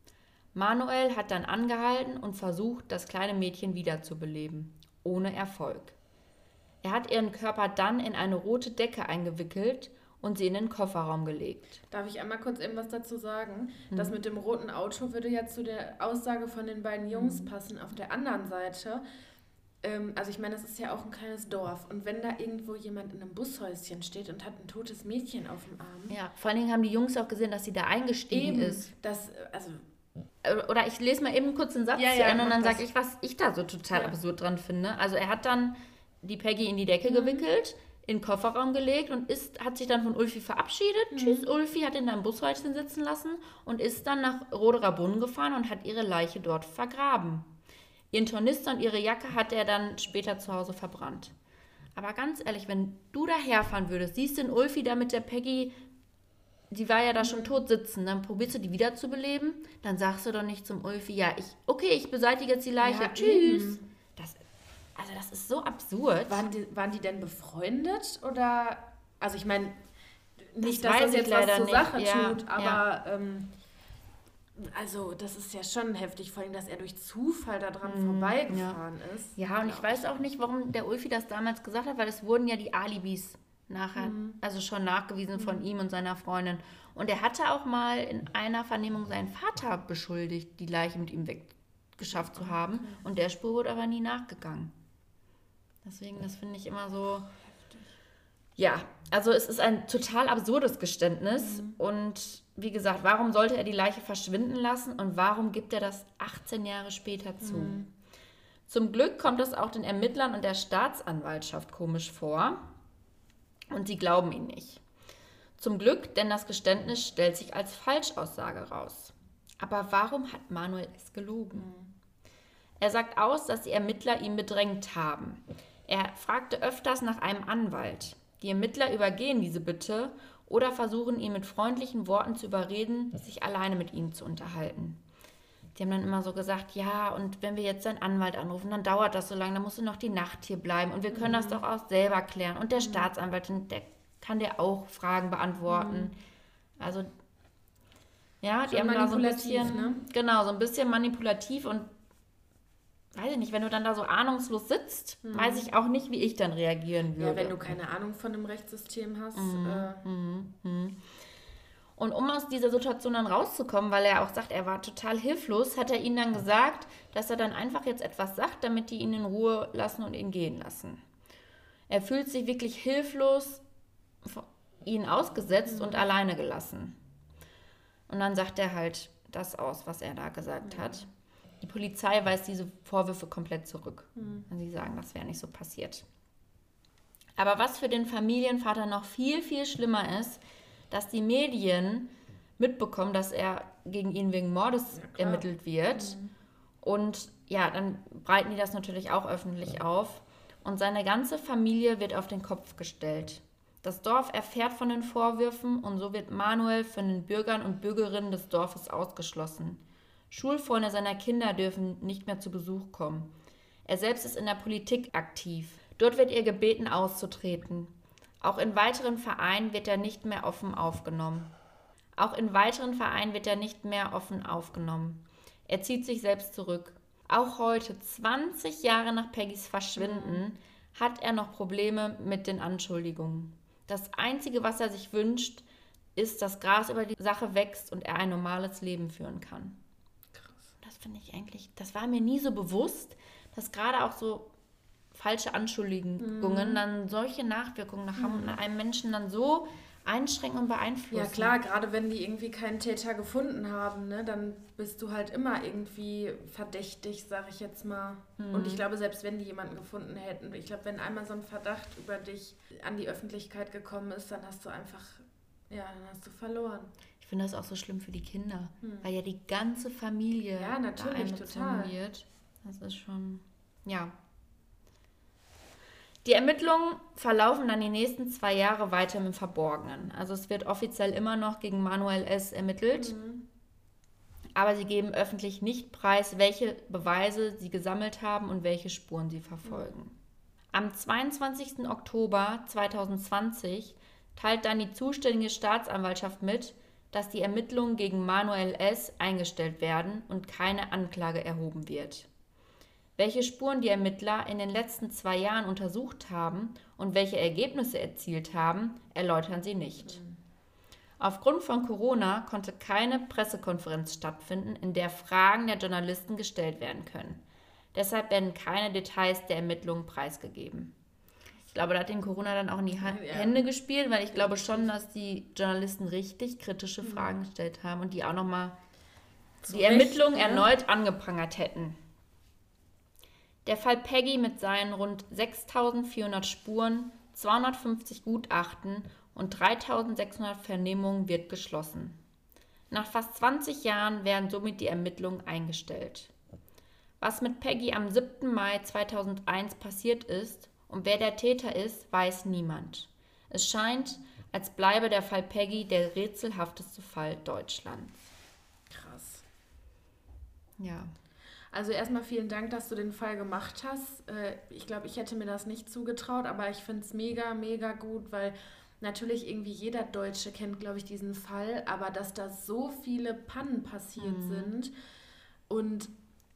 Speaker 3: Manuel hat dann angehalten und versucht, das kleine Mädchen wiederzubeleben, ohne Erfolg. Er hat ihren Körper dann in eine rote Decke eingewickelt und sie in den Kofferraum gelegt.
Speaker 2: Darf ich einmal kurz eben was dazu sagen? Hm. Das mit dem roten Auto würde ja zu der Aussage von den beiden Jungs hm. passen. Auf der anderen Seite, ähm, also ich meine, das ist ja auch ein kleines Dorf. Und wenn da irgendwo jemand in einem Bushäuschen steht und hat ein totes Mädchen auf dem Arm.
Speaker 3: Ja, vor allen Dingen haben die Jungs auch gesehen, dass sie da eingestiegen
Speaker 2: eben,
Speaker 3: ist.
Speaker 2: Das, also...
Speaker 3: Oder ich lese mal eben kurz den Satz
Speaker 2: ja,
Speaker 3: zu
Speaker 2: ja,
Speaker 3: Ende und dann
Speaker 2: das.
Speaker 3: sage ich, was ich da so total
Speaker 2: ja.
Speaker 3: absurd dran finde. Also er hat dann die Peggy in die Decke mhm. gewickelt, in den Kofferraum gelegt und ist, hat sich dann von Ulfi verabschiedet. Mhm. Tschüss, Ulfi, hat ihn in einem Bushäuschen sitzen lassen und ist dann nach Roderer Brunnen gefahren und hat ihre Leiche dort vergraben. Ihren Tornister und ihre Jacke hat er dann später zu Hause verbrannt. Aber ganz ehrlich, wenn du daherfahren würdest, siehst den Ulfi da mit der Peggy, die war ja da mhm. schon tot sitzen, dann probierst du die wiederzubeleben, dann sagst du doch nicht zum Ulfi, ja, ich, okay, ich beseitige jetzt die Leiche, ja, tschüss. Das, also das ist so absurd.
Speaker 2: Waren die, waren die denn befreundet oder, also ich meine, nicht,
Speaker 3: das
Speaker 2: dass das jetzt was zur
Speaker 3: nicht.
Speaker 2: Sache
Speaker 3: ja,
Speaker 2: tut, aber
Speaker 3: ja.
Speaker 2: ähm, also das ist ja schon heftig, vor allem, dass er durch Zufall daran mhm. vorbeigefahren
Speaker 3: ja.
Speaker 2: ist.
Speaker 3: Ja, und ich weiß auch nicht, warum der Ulfi das damals gesagt hat, weil es wurden ja die Alibis nachher, mhm. also schon nachgewiesen mhm. von ihm und seiner Freundin. Und er hatte auch mal in einer Vernehmung seinen Vater beschuldigt, die Leiche mit ihm weggeschafft zu haben. Okay. Und der Spur wurde aber nie nachgegangen. Deswegen, das finde ich immer so... Heftig. Ja, also es ist ein total absurdes Geständnis. Mhm. Und wie gesagt, warum sollte er die Leiche verschwinden lassen und warum gibt er das achtzehn Jahre später zu? Mhm. Zum Glück kommt es auch den Ermittlern und der Staatsanwaltschaft komisch vor. Und sie glauben ihn nicht. Zum Glück, denn das Geständnis stellt sich als Falschaussage raus. Aber warum hat Manuel S. gelogen? Mhm. Er sagt aus, dass die Ermittler ihn bedrängt haben. Er fragte öfters nach einem Anwalt. Die Ermittler übergehen diese Bitte oder versuchen ihn mit freundlichen Worten zu überreden, sich alleine mit ihm zu unterhalten. Die haben dann immer so gesagt, ja, und wenn wir jetzt seinen Anwalt anrufen, dann dauert das so lange, dann musst du noch die Nacht hier bleiben und wir können mhm. das doch auch selber klären. Und der mhm. Staatsanwalt, der kann dir auch Fragen beantworten. Mhm. Also, ja, die haben da so ein bisschen, ne? Genau, so ein bisschen manipulativ und weiß ich nicht, wenn du dann da so ahnungslos sitzt, mhm. weiß ich auch nicht, wie ich dann reagieren würde.
Speaker 2: Ja, wenn du keine Ahnung von dem Rechtssystem hast.
Speaker 3: Mhm.
Speaker 2: Äh.
Speaker 3: Mhm. Mhm. Und um aus dieser Situation dann rauszukommen, weil er auch sagt, er war total hilflos, hat er ihnen dann gesagt, dass er dann einfach jetzt etwas sagt, damit die ihn in Ruhe lassen und ihn gehen lassen. Er fühlt sich wirklich hilflos, ihnen ausgesetzt mhm. und alleine gelassen. Und dann sagt er halt das aus, was er da gesagt mhm. hat. Die Polizei weist diese Vorwürfe komplett zurück. Mhm. Und sie sagen, das wäre nicht so passiert. Aber was für den Familienvater noch viel, viel schlimmer ist, dass die Medien mitbekommen, dass er gegen ihn wegen Mordes ja, ermittelt wird. Mhm. Und ja, dann breiten die das natürlich auch öffentlich auf. Und seine ganze Familie wird auf den Kopf gestellt. Das Dorf erfährt von den Vorwürfen und so wird Manuel von den Bürgern und Bürgerinnen des Dorfes ausgeschlossen. Schulfreunde seiner Kinder dürfen nicht mehr zu Besuch kommen. Er selbst ist in der Politik aktiv. Dort wird ihr gebeten, auszutreten. Auch in weiteren Vereinen wird er nicht mehr offen aufgenommen. Auch in weiteren Vereinen wird er nicht mehr offen aufgenommen. Er zieht sich selbst zurück. Auch heute, zwanzig Jahre nach Peggys Verschwinden, hat er noch Probleme mit den Anschuldigungen. Das Einzige, was er sich wünscht, ist, dass Gras über die Sache wächst und er ein normales Leben führen kann. Das finde ich eigentlich, das war mir nie so bewusst, dass gerade auch so falsche Anschuldigungen mhm. dann solche Nachwirkungen nach haben und einem Menschen dann so einschränken und beeinflussen.
Speaker 2: Ja klar, gerade wenn die irgendwie keinen Täter gefunden haben, ne, dann bist du halt immer irgendwie verdächtig, sag ich jetzt mal. Mhm. Und ich glaube, selbst wenn die jemanden gefunden hätten, ich glaube, wenn einmal so ein Verdacht über dich an die Öffentlichkeit gekommen ist, dann hast du einfach, ja, dann hast du verloren.
Speaker 3: Ich finde das auch so schlimm für die Kinder, hm. weil ja die ganze Familie
Speaker 2: ja, natürlich,
Speaker 3: da
Speaker 2: total.
Speaker 3: wird. Das ist schon, ja. Die Ermittlungen verlaufen dann die nächsten zwei Jahre weiter im Verborgenen. Also es wird offiziell immer noch gegen Manuel S. ermittelt, mhm. aber sie geben öffentlich nicht preis, welche Beweise sie gesammelt haben und welche Spuren sie verfolgen. Mhm. Am zweiundzwanzigsten Oktober zweitausendzwanzig teilt dann die zuständige Staatsanwaltschaft mit, dass die Ermittlungen gegen Manuel S. eingestellt werden und keine Anklage erhoben wird. Welche Spuren die Ermittler in den letzten zwei Jahren untersucht haben und welche Ergebnisse erzielt haben, erläutern sie nicht. Mhm. Aufgrund von Corona konnte keine Pressekonferenz stattfinden, in der Fragen der Journalisten gestellt werden können. Deshalb werden keine Details der Ermittlungen preisgegeben. Ich glaube, da hat den Corona dann auch in die ha- ja. Hände gespielt, weil ich glaube schon, dass die Journalisten richtig kritische mhm. Fragen gestellt haben und die auch nochmal die Ermittlungen ja. erneut angeprangert hätten. Der Fall Peggy mit seinen rund sechstausendvierhundert Spuren, zweihundertfünfzig Gutachten und dreitausendsechshundert Vernehmungen wird geschlossen. Nach fast zwanzig Jahren werden somit die Ermittlungen eingestellt. Was mit Peggy am siebten Mai zweitausendeins passiert ist und wer der Täter ist, weiß niemand. Es scheint, als bleibe der Fall Peggy der rätselhafteste Fall Deutschlands.
Speaker 2: Krass.
Speaker 3: Ja.
Speaker 2: Also erstmal vielen Dank, dass du den Fall gemacht hast. Ich glaube, ich hätte mir das nicht zugetraut, aber ich finde es mega, mega gut, weil natürlich irgendwie jeder Deutsche kennt, glaube ich, diesen Fall, aber dass da so viele Pannen passiert mhm. sind und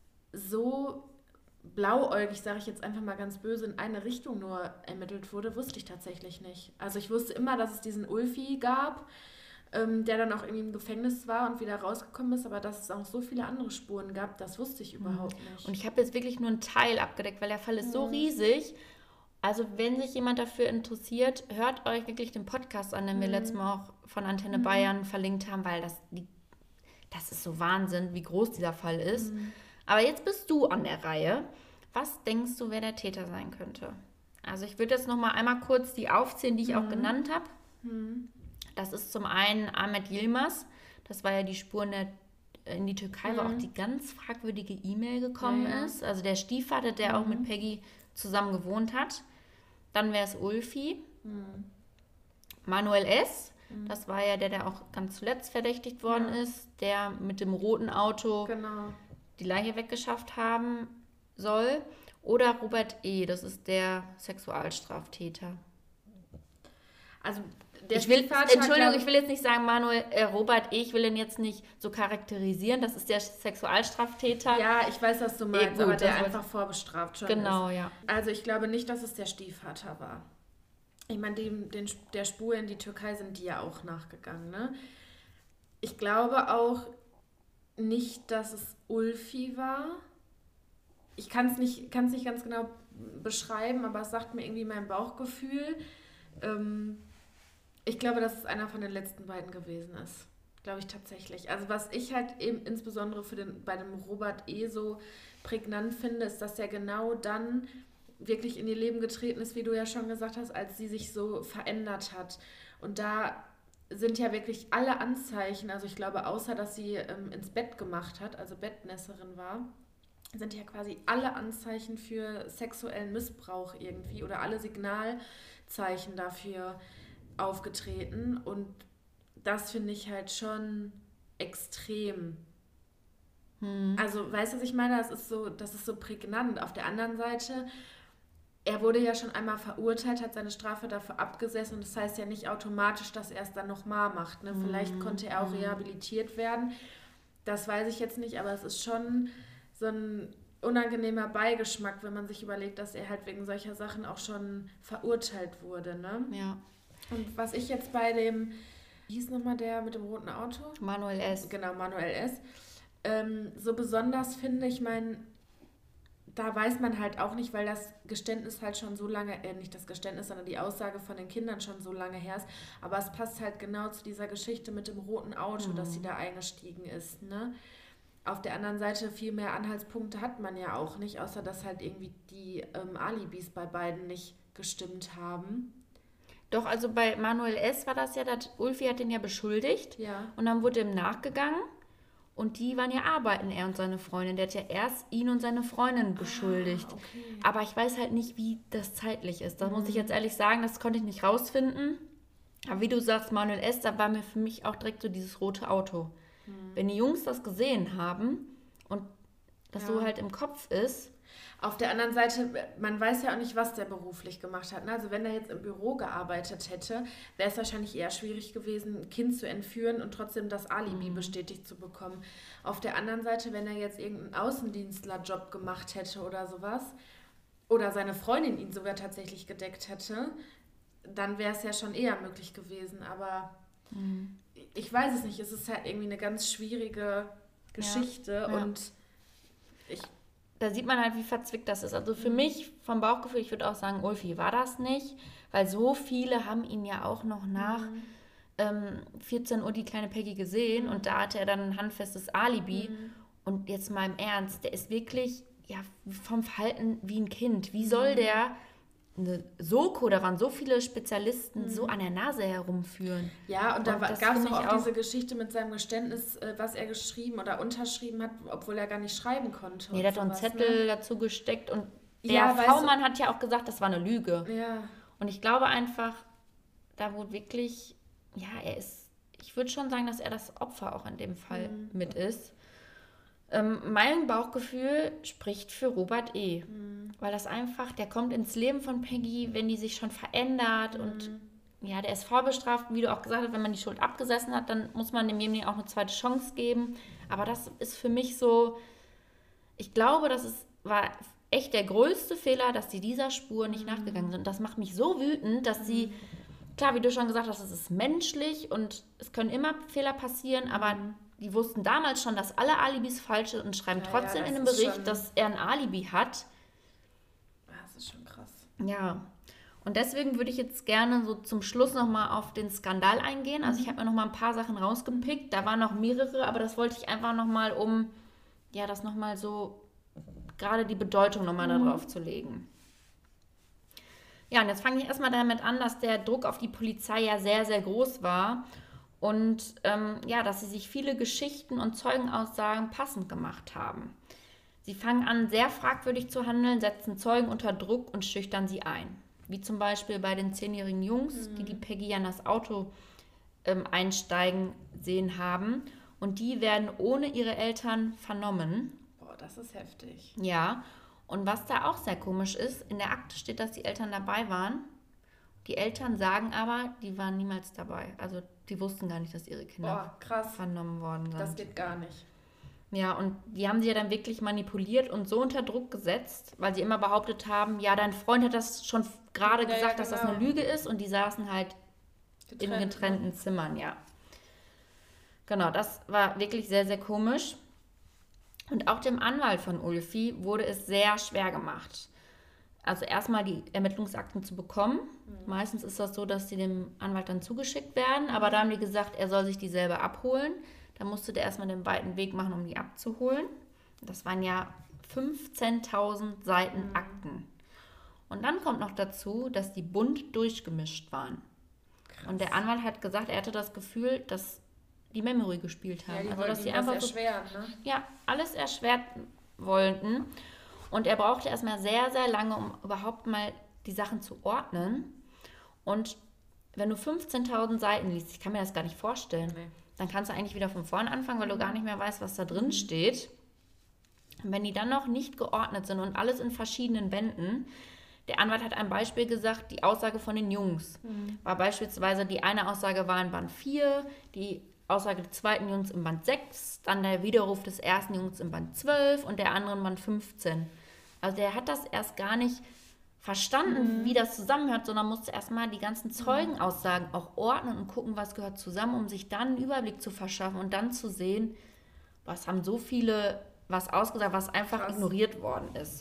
Speaker 2: so blauäugig, sage ich jetzt einfach mal ganz böse, in eine Richtung nur ermittelt wurde, wusste ich tatsächlich nicht. Also ich wusste immer, dass es diesen Ulfi gab, ähm, der dann auch irgendwie im Gefängnis war und wieder rausgekommen ist, aber dass es auch so viele andere Spuren gab, das wusste ich überhaupt nicht.
Speaker 3: Und ich habe jetzt wirklich nur einen Teil abgedeckt, weil der Fall ist mhm. so riesig. Also wenn sich jemand dafür interessiert, hört euch wirklich den Podcast an, den mhm. wir letztes Mal auch von Antenne mhm. Bayern verlinkt haben, weil das, die, das ist so Wahnsinn, wie groß dieser Fall ist. Mhm. Aber jetzt bist du an der Reihe. Was denkst du, wer der Täter sein könnte? Also ich würde jetzt noch mal einmal kurz die aufzählen, die ich mhm. auch genannt habe. Mhm. Das ist zum einen Ahmet Yilmaz. Das war ja die Spuren der in die Türkei, mhm. wo auch die ganz fragwürdige E-Mail gekommen ja, ja. ist. Also der Stiefvater, der mhm. auch mit Peggy zusammen gewohnt hat. Dann wäre es Ulfi. Mhm. Manuel S., mhm. das war ja der, der auch ganz zuletzt verdächtigt worden ja. ist, der mit dem roten Auto genau. die Leiche weggeschafft haben soll. Oder Robert E., das ist der Sexualstraftäter.
Speaker 2: Also der
Speaker 3: ich will, Entschuldigung, glaub, ich will jetzt nicht sagen, Manuel, äh, Robert E., ich will ihn jetzt nicht so charakterisieren, das ist der Sexualstraftäter.
Speaker 2: Ja, ich weiß, was du meinst, e, gut, aber der einfach vorbestraft schon
Speaker 3: genau,
Speaker 2: ist.
Speaker 3: Ja.
Speaker 2: Also ich glaube nicht, dass es der Stiefvater war. Ich meine, dem, den, der Spur in die Türkei sind die ja auch nachgegangen, ne? Ich glaube auch nicht, dass es Ulfi war. Ich kann es nicht, kann's nicht ganz genau beschreiben, aber es sagt mir irgendwie mein Bauchgefühl. Ähm, ich glaube, dass es einer von den letzten beiden gewesen ist. Glaube ich tatsächlich. Also was ich halt eben insbesondere für den, bei dem Robert E. so prägnant finde, ist, dass er genau dann wirklich in ihr Leben getreten ist, wie du ja schon gesagt hast, als sie sich so verändert hat. Und da sind ja wirklich alle Anzeichen, also ich glaube, außer dass sie ähm, ins Bett gemacht hat, also Bettnässerin war, sind ja quasi alle Anzeichen für sexuellen Missbrauch irgendwie oder alle Signalzeichen dafür aufgetreten. Und das finde ich halt schon extrem. Hm. Also, weißt du, was ich meine? Das ist so, das ist so prägnant. Auf der anderen Seite, er wurde ja schon einmal verurteilt, hat seine Strafe dafür abgesessen und das heißt ja nicht automatisch, dass er es dann nochmal macht. Ne? Vielleicht hm. konnte er auch rehabilitiert werden. Das weiß ich jetzt nicht, aber es ist schon so ein unangenehmer Beigeschmack, wenn man sich überlegt, dass er halt wegen solcher Sachen auch schon verurteilt wurde. Ne?
Speaker 3: Ja.
Speaker 2: Und was ich jetzt bei dem, wie hieß nochmal der mit dem roten Auto?
Speaker 3: Manuel S.
Speaker 2: Genau, Manuel S. Ähm, so besonders finde, ich meine, da weiß man halt auch nicht, weil das Geständnis halt schon so lange, äh, nicht das Geständnis, sondern die Aussage von den Kindern schon so lange her ist, aber es passt halt genau zu dieser Geschichte mit dem roten Auto, mhm. dass sie da eingestiegen ist, ne? Auf der anderen Seite, viel mehr Anhaltspunkte hat man ja auch nicht, außer dass halt irgendwie die ähm, Alibis bei beiden nicht gestimmt haben.
Speaker 3: Doch, also bei Manuel S. war das ja, dass Ulfi hat den ja beschuldigt
Speaker 2: ja.
Speaker 3: und dann wurde ihm nachgegangen und die waren ja arbeiten, er und seine Freundin. Der hat ja erst ihn und seine Freundin beschuldigt.
Speaker 2: Ah, okay.
Speaker 3: Aber ich weiß halt nicht, wie das zeitlich ist. Da
Speaker 2: mhm.
Speaker 3: muss ich jetzt ehrlich sagen, das konnte ich nicht rausfinden. Aber wie du sagst, Manuel S., da war mir für mich auch direkt so dieses rote Auto. Wenn die Jungs das gesehen haben und das ja. so halt im Kopf ist.
Speaker 2: Auf der anderen Seite, man weiß ja auch nicht, was der beruflich gemacht hat. Ne? Also wenn er jetzt im Büro gearbeitet hätte, wäre es wahrscheinlich eher schwierig gewesen, ein Kind zu entführen und trotzdem das Alibi mhm. bestätigt zu bekommen. Auf der anderen Seite, wenn er jetzt irgendeinen Außendienstlerjob gemacht hätte oder sowas, oder seine Freundin ihn sogar tatsächlich gedeckt hätte, dann wäre es ja schon eher möglich gewesen. Aber mhm. ich weiß es nicht, es ist halt irgendwie eine ganz schwierige Geschichte ja, ja. und ich...
Speaker 3: Da sieht man halt, wie verzwickt das ist. Also für mhm. mich, vom Bauchgefühl, ich würde auch sagen, Ulfi war das nicht, weil so viele haben ihn ja auch noch nach mhm. ähm, vierzehn Uhr die kleine Peggy gesehen mhm. und da hatte er dann ein handfestes Alibi mhm. und jetzt mal im Ernst, der ist wirklich ja, vom Verhalten wie ein Kind. Wie soll der... eine Soko, da waren so viele Spezialisten mhm. so an der Nase herumführen.
Speaker 2: Ja, und da gab es auch, auch diese Geschichte mit seinem Geständnis, was er geschrieben oder unterschrieben hat, obwohl er gar nicht schreiben konnte.
Speaker 3: Nee, der hat doch einen Zettel ne? dazu gesteckt und der ja, V-Mann hat ja auch gesagt, das war eine Lüge.
Speaker 2: Ja.
Speaker 3: Und ich glaube einfach, da wurde wirklich, ja, er ist, ich würde schon sagen, dass er das Opfer auch in dem Fall mhm. mit ist. Ähm, mein Bauchgefühl spricht für Robert E., mhm. weil das einfach, der kommt ins Leben von Peggy, wenn die sich schon verändert mhm. und ja, der ist vorbestraft, wie du auch gesagt hast, wenn man die Schuld abgesessen hat, dann muss man demjenigen auch eine zweite Chance geben, aber das ist für mich so, ich glaube, das ist, war echt der größte Fehler, dass die dieser Spur nicht mhm. nachgegangen sind. Das macht mich so wütend, dass sie, klar, wie du schon gesagt hast, es ist menschlich und es können immer Fehler passieren, aber die wussten damals schon, dass alle Alibis falsch sind und schreiben ja, trotzdem ja, in dem Bericht, schon... dass er ein Alibi hat.
Speaker 2: Das ist schon krass.
Speaker 3: Ja, und deswegen würde ich jetzt gerne so zum Schluss nochmal auf den Skandal eingehen. Also ich habe mir nochmal ein paar Sachen rausgepickt. Da waren noch mehrere, aber das wollte ich einfach nochmal, um ja, das nochmal so, gerade die Bedeutung nochmal mhm. da drauf zu legen. Ja, und jetzt fange ich erstmal damit an, dass der Druck auf die Polizei ja sehr, sehr groß war. Und ähm, ja, dass sie sich viele Geschichten und Zeugenaussagen passend gemacht haben. Sie fangen an, sehr fragwürdig zu handeln, setzen Zeugen unter Druck und schüchtern sie ein. Wie zum Beispiel bei den zehnjährigen Jungs, mhm. die die Peggy an das Auto ähm, einsteigen sehen haben. Und die werden ohne ihre Eltern vernommen.
Speaker 2: Boah, das ist heftig.
Speaker 3: Ja, und was da auch sehr komisch ist, in der Akte steht, dass die Eltern dabei waren. Die Eltern sagen aber, die waren niemals dabei. Also die wussten gar nicht, dass ihre Kinder
Speaker 2: Boah, krass.
Speaker 3: vernommen worden sind.
Speaker 2: Das geht gar nicht.
Speaker 3: Ja, und die haben sie ja dann wirklich manipuliert und so unter Druck gesetzt, weil sie immer behauptet haben, ja, dein Freund hat das schon gerade
Speaker 2: ja,
Speaker 3: gesagt,
Speaker 2: ja, genau.
Speaker 3: dass das eine Lüge ist, und die saßen halt
Speaker 2: Getrennt,
Speaker 3: in getrennten
Speaker 2: ne?
Speaker 3: Zimmern, ja. Genau, das war wirklich sehr, sehr komisch. Und auch dem Anwalt von Ulfi wurde es sehr schwer gemacht. Also erstmal die Ermittlungsakten zu bekommen. Mhm. Meistens ist das so, dass die dem Anwalt dann zugeschickt werden, aber da haben die gesagt, er soll sich die selber abholen. Da musste der erstmal den weiten Weg machen, um die abzuholen. Das waren ja fünfzehntausend Seiten mhm. Akten. Und dann kommt noch dazu, dass die bunt durchgemischt waren. Krass. Und der Anwalt hat gesagt, er hatte das Gefühl, dass die Memory gespielt haben.
Speaker 2: Ja, die
Speaker 3: also,
Speaker 2: wollten
Speaker 3: dass sie
Speaker 2: ihm
Speaker 3: einfach
Speaker 2: was erschweren, ne?
Speaker 3: Ja, alles erschwert wollten. Und er brauchte erstmal sehr, sehr lange, um überhaupt mal die Sachen zu ordnen. Und wenn du fünfzehntausend Seiten liest, ich kann mir das gar nicht vorstellen, nee. dann kannst du eigentlich wieder von vorne anfangen, weil du gar nicht mehr weißt, was da drin steht. Und wenn die dann noch nicht geordnet sind und alles in verschiedenen Bänden, der Anwalt hat ein Beispiel gesagt, die Aussage von den Jungs mhm. war beispielsweise, die eine Aussage war in Band vier, die Aussage des zweiten Jungs im Band sechs, dann der Widerruf des ersten Jungs im Band zwölf und der anderen Band fünfzehn. Also der hat das erst gar nicht verstanden, mhm. wie das zusammenhört, sondern musste erstmal die ganzen Zeugenaussagen auch ordnen und gucken, was gehört zusammen, um sich dann einen Überblick zu verschaffen und dann zu sehen, was haben so viele was ausgesagt, was einfach Krass. ignoriert worden ist.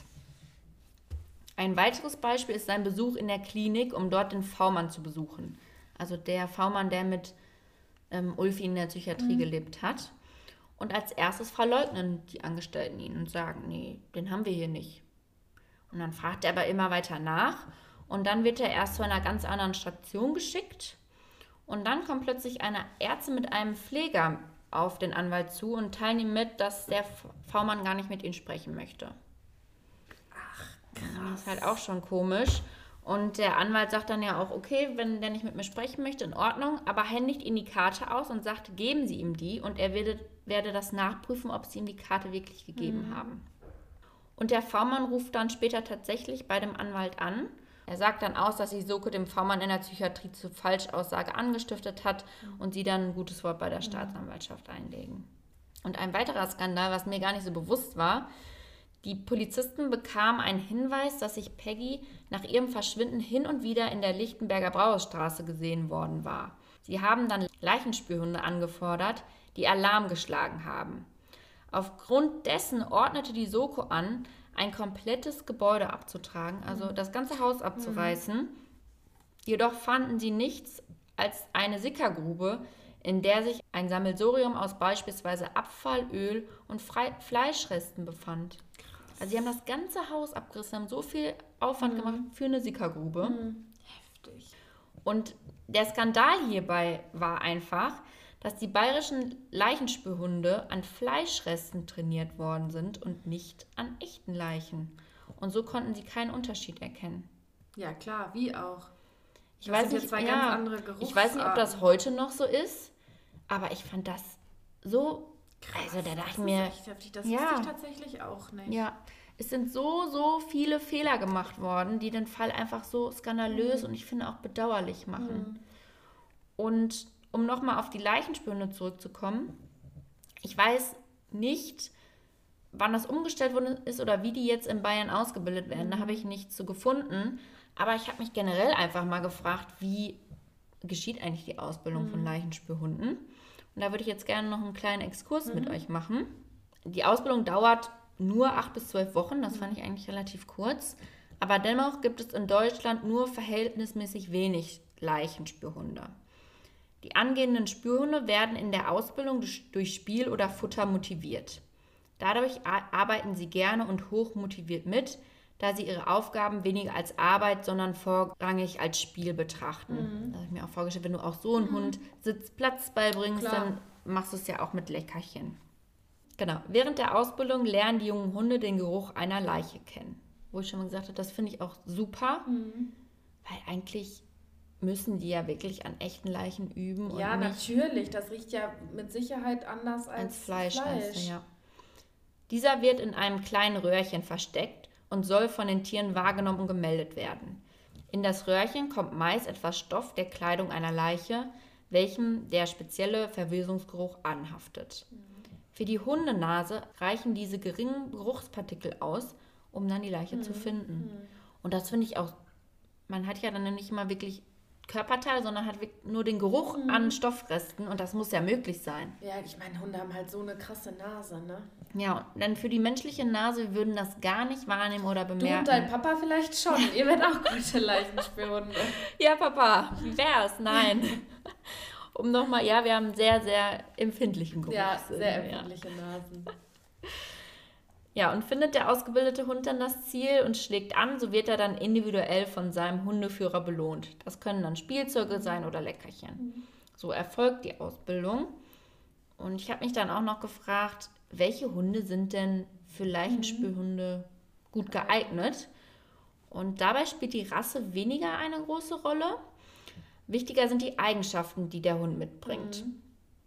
Speaker 3: Ein weiteres Beispiel ist sein Besuch in der Klinik, um dort den V-Mann zu besuchen. Also der V-Mann, der mit ähm, Ulfi in der Psychiatrie mhm. gelebt hat. Und als erstes verleugnen die Angestellten ihn und sagen, nee, den haben wir hier nicht. Und dann fragt er aber immer weiter nach. Und dann wird er erst zu einer ganz anderen Station geschickt. Und dann kommt plötzlich eine Ärztin mit einem Pfleger auf den Anwalt zu und teilen ihm mit, dass der V-Mann gar nicht mit ihm sprechen möchte. Das ist halt auch schon komisch. Und der Anwalt sagt dann ja auch, okay, wenn der nicht mit mir sprechen möchte, in Ordnung, aber händigt ihm die Karte aus und sagt, geben Sie ihm die, und er werde, werde das nachprüfen, ob Sie ihm die Karte wirklich gegeben mhm. haben. Und der V-Mann ruft dann später tatsächlich bei dem Anwalt an. Er sagt dann aus, dass die Soko dem V-Mann in der Psychiatrie zur Falschaussage angestiftet hat mhm. und sie dann ein gutes Wort bei der Staatsanwaltschaft einlegen. Und ein weiterer Skandal, was mir gar nicht so bewusst war: Die Polizisten bekamen einen Hinweis, dass sich Peggy nach ihrem Verschwinden hin und wieder in der Lichtenberger Brauerstraße gesehen worden war. Sie haben dann Leichenspürhunde angefordert, die Alarm geschlagen haben. Aufgrund dessen ordnete die Soko an, ein komplettes Gebäude abzutragen, also das ganze Haus abzureißen. Mhm. Jedoch fanden sie nichts als eine Sickergrube, in der sich ein Sammelsurium aus beispielsweise Abfall, Öl und Fre- Fleischresten befand. Also sie haben das ganze Haus abgerissen, haben so viel Aufwand mhm. gemacht für eine Sickergrube.
Speaker 2: Mhm. Heftig.
Speaker 3: Und der Skandal hierbei war einfach, dass die bayerischen Leichenspürhunde an Fleischresten trainiert worden sind und nicht an echten Leichen. Und so konnten sie keinen Unterschied erkennen.
Speaker 2: Ja klar, wie auch.
Speaker 3: Ich das weiß
Speaker 2: sind
Speaker 3: nicht,
Speaker 2: jetzt zwei
Speaker 3: ja,
Speaker 2: ganz andere Geruchsarten.
Speaker 3: Ich weiß nicht, ob das heute noch so ist, aber ich fand das so
Speaker 2: krass.
Speaker 3: Also da dachte
Speaker 2: ich
Speaker 3: mir,
Speaker 2: echt heftig. Das
Speaker 3: ja,
Speaker 2: wusste ich tatsächlich auch nicht.
Speaker 3: Ja, es sind so, so viele Fehler gemacht worden, die den Fall einfach so skandalös mhm. und ich finde auch bedauerlich machen. Mhm. Und um nochmal auf die Leichenspürhunde zurückzukommen, ich weiß nicht, wann das umgestellt worden ist oder wie die jetzt in Bayern ausgebildet werden. Mhm. Da habe ich nichts zu gefunden. Aber ich habe mich generell einfach mal gefragt, wie geschieht eigentlich die Ausbildung mhm. von Leichenspürhunden? Und da würde ich jetzt gerne noch einen kleinen Exkurs mhm. mit euch machen. Die Ausbildung dauert nur acht bis zwölf Wochen. Das mhm. fand ich eigentlich relativ kurz. Aber dennoch gibt es in Deutschland nur verhältnismäßig wenig Leichenspürhunde. Die angehenden Spürhunde werden in der Ausbildung durch Spiel oder Futter motiviert. Dadurch arbeiten sie gerne und hoch motiviert mit, da sie ihre Aufgaben weniger als Arbeit, sondern vorrangig als Spiel betrachten. Mhm. Da habe ich mir auch vorgestellt, wenn du auch so einen mhm. Hund Sitzplatz beibringst, Klar. dann machst du es ja auch mit Leckerchen. Genau. Während der Ausbildung lernen die jungen Hunde den Geruch einer Leiche kennen. Wo ich schon mal gesagt habe, das finde ich auch super, mhm. weil eigentlich müssen die ja wirklich an echten Leichen üben.
Speaker 2: Ja,
Speaker 3: und nicht
Speaker 2: natürlich. Das riecht ja mit Sicherheit anders als, als Fleisch. Fleisch.
Speaker 3: Also, ja. Dieser wird in einem kleinen Röhrchen versteckt und soll von den Tieren wahrgenommen und gemeldet werden. In das Röhrchen kommt meist etwas Stoff der Kleidung einer Leiche, welchem der spezielle Verwesungsgeruch anhaftet. Mhm. Für die Hundenase reichen diese geringen Geruchspartikel aus, um dann die Leiche mhm. zu finden. Mhm. Und das finde ich auch, man hat ja dann nicht immer wirklich Körperteile, sondern hat nur den Geruch mhm. an Stoffresten und das muss ja möglich sein.
Speaker 2: Ja, ich meine, Hunde haben halt so eine krasse Nase, ne?
Speaker 3: Ja, und dann für die menschliche Nase, wir würden das gar nicht wahrnehmen oder bemerken.
Speaker 2: Du und dein Papa vielleicht schon. Ihr werdet auch gute Leichenspürhunde.
Speaker 3: Ja, Papa, wie wär's? Nein. Um nochmal, ja, wir haben sehr, sehr empfindlichen Geruch.
Speaker 2: Ja, sehr empfindliche ja. Nasen.
Speaker 3: Ja, und findet der ausgebildete Hund dann das Ziel und schlägt an, so wird er dann individuell von seinem Hundeführer belohnt. Das können dann Spielzeuge sein oder Leckerchen. Mhm. So erfolgt die Ausbildung. Und ich habe mich dann auch noch gefragt, welche Hunde sind denn für Leichenspürhunde mhm. gut geeignet? Und dabei spielt die Rasse weniger eine große Rolle. Wichtiger sind die Eigenschaften, die der Hund mitbringt. Mhm.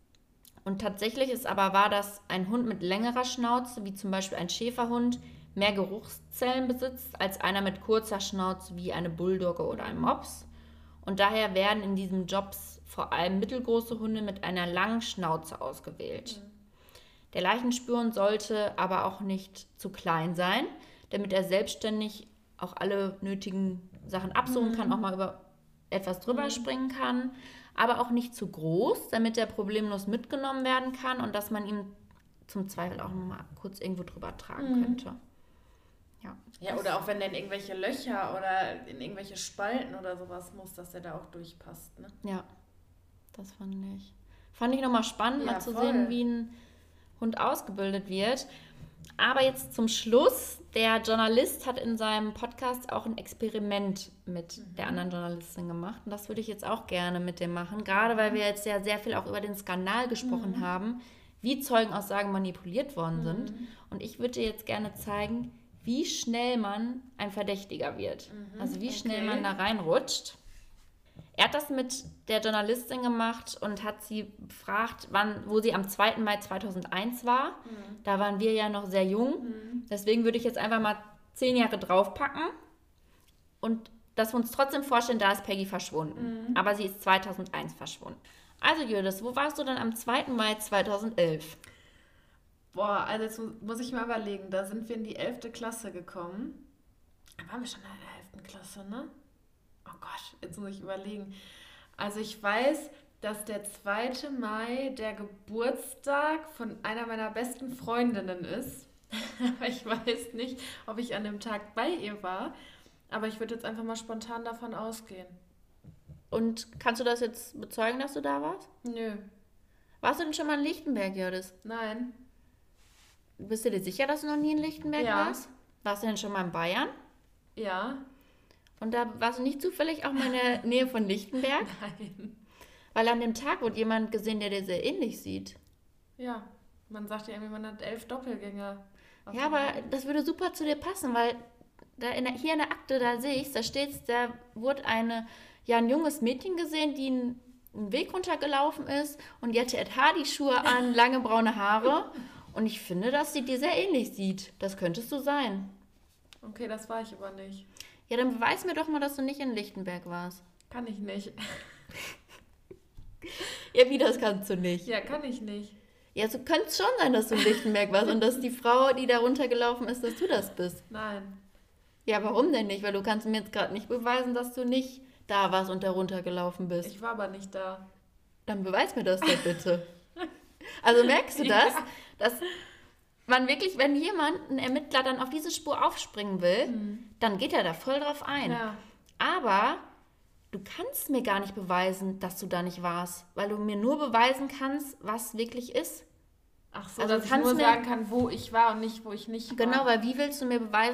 Speaker 3: Und tatsächlich ist aber wahr, dass ein Hund mit längerer Schnauze, wie zum Beispiel ein Schäferhund, mehr Geruchszellen besitzt als einer mit kurzer Schnauze wie eine Bulldogge oder ein Mops. Und daher werden in diesen Jobs vor allem mittelgroße Hunde mit einer langen Schnauze ausgewählt. Mhm. Der Leichenspürhund sollte aber auch nicht zu klein sein, damit er selbstständig auch alle nötigen Sachen absuchen mhm. kann, auch mal über etwas drüber mhm. springen kann. Aber auch nicht zu groß, damit er problemlos mitgenommen werden kann und dass man ihn zum Zweifel auch noch mal kurz irgendwo drüber tragen mhm. könnte. Ja.
Speaker 2: Ja, oder auch wenn er in irgendwelche Löcher oder in irgendwelche Spalten oder sowas muss, dass er da auch durchpasst. Ne?
Speaker 3: Ja, das fand ich. Fand ich nochmal spannend, ja, mal zu voll. sehen, wie ein Hund ausgebildet wird. Aber jetzt zum Schluss, der Journalist hat in seinem Podcast auch ein Experiment mit mhm. der anderen Journalistin gemacht. Und das würde ich jetzt auch gerne mit dem machen, gerade weil wir jetzt ja sehr viel auch über den Skandal gesprochen mhm. haben, wie Zeugenaussagen manipuliert worden mhm. sind. Und ich würde dir jetzt gerne zeigen, wie schnell man ein Verdächtiger wird. Mhm. Also wie okay. schnell man da reinrutscht. Er hat das mit der Journalistin gemacht und hat sie befragt, wann, wo sie am zweiten Mai zweitausendeins war. Mhm. Da waren wir ja noch sehr jung. Mhm. Deswegen würde ich jetzt einfach mal zehn Jahre draufpacken und dass wir uns trotzdem vorstellen, da ist Peggy verschwunden. Mhm. Aber sie ist zweitausendeins verschwunden. Also Judith, wo warst du denn am zweiten Mai zweitausendelf?
Speaker 2: Boah, also jetzt muss ich mal überlegen. Da sind wir in die elfte Klasse gekommen. Da waren wir schon in der elften Klasse, ne? Oh Gott, jetzt muss ich überlegen. Also ich weiß, dass der zweite Mai der Geburtstag von einer meiner besten Freundinnen ist. Aber ich weiß nicht, ob ich an dem Tag bei ihr war. Aber ich würde jetzt einfach mal spontan davon ausgehen.
Speaker 3: Und kannst du das jetzt bezeugen, dass du da warst?
Speaker 2: Nö.
Speaker 3: Warst du denn schon mal in Lichtenberg, Judith?
Speaker 2: Nein.
Speaker 3: Bist du dir sicher, dass du noch nie in Lichtenberg
Speaker 2: ja.
Speaker 3: warst? Warst du denn schon mal in Bayern?
Speaker 2: Ja.
Speaker 3: Und da warst du nicht zufällig auch mal in der Nähe von Lichtenberg?
Speaker 2: Nein.
Speaker 3: Weil an dem Tag wurde jemand gesehen, der dir sehr ähnlich sieht.
Speaker 2: Ja, man sagt ja irgendwie, man hat elf Doppelgänger.
Speaker 3: Ja, aber das würde super zu dir passen, weil da in der, hier in der Akte, da sehe ich, da steht, da wurde eine, ja, ein junges Mädchen gesehen, die einen, einen Weg runtergelaufen ist und die hatte Ed Hardy-Schuhe an, lange braune Haare. Und ich finde, dass sie dir sehr ähnlich sieht. Das könntest du sein.
Speaker 2: Okay, das war ich aber nicht.
Speaker 3: Ja, dann beweis mir doch mal, dass du nicht in Lichtenberg warst.
Speaker 2: Kann ich nicht.
Speaker 3: Ja, wie, das kannst du nicht?
Speaker 2: Ja, kann ich nicht.
Speaker 3: Ja, so könnte es schon sein, dass du in Lichtenberg warst und dass die Frau, die da runtergelaufen ist, dass du das bist.
Speaker 2: Nein.
Speaker 3: Ja, warum denn nicht? Weil du kannst mir jetzt gerade nicht beweisen, dass du nicht da warst und da runtergelaufen bist.
Speaker 2: Ich war aber nicht da.
Speaker 3: Dann beweis mir das doch bitte. Also merkst du das? Ja. Dass man wirklich, wenn jemand, ein Ermittler, dann auf diese Spur aufspringen will, mhm. dann geht er da voll drauf ein.
Speaker 2: Ja.
Speaker 3: Aber du kannst mir gar nicht beweisen, dass du da nicht warst, weil du mir nur beweisen kannst, was wirklich ist.
Speaker 2: Ach so,
Speaker 3: Also
Speaker 2: dass ich
Speaker 3: kannst
Speaker 2: nur
Speaker 3: mir-
Speaker 2: sagen kann, wo ich war und nicht, wo ich nicht war.
Speaker 3: Genau, weil wie willst du mir beweisen, dass du in Lichtenberg wa-
Speaker 2: Mhm.
Speaker 3: warst? Jetzt wäre es zum Beispiel, hättest du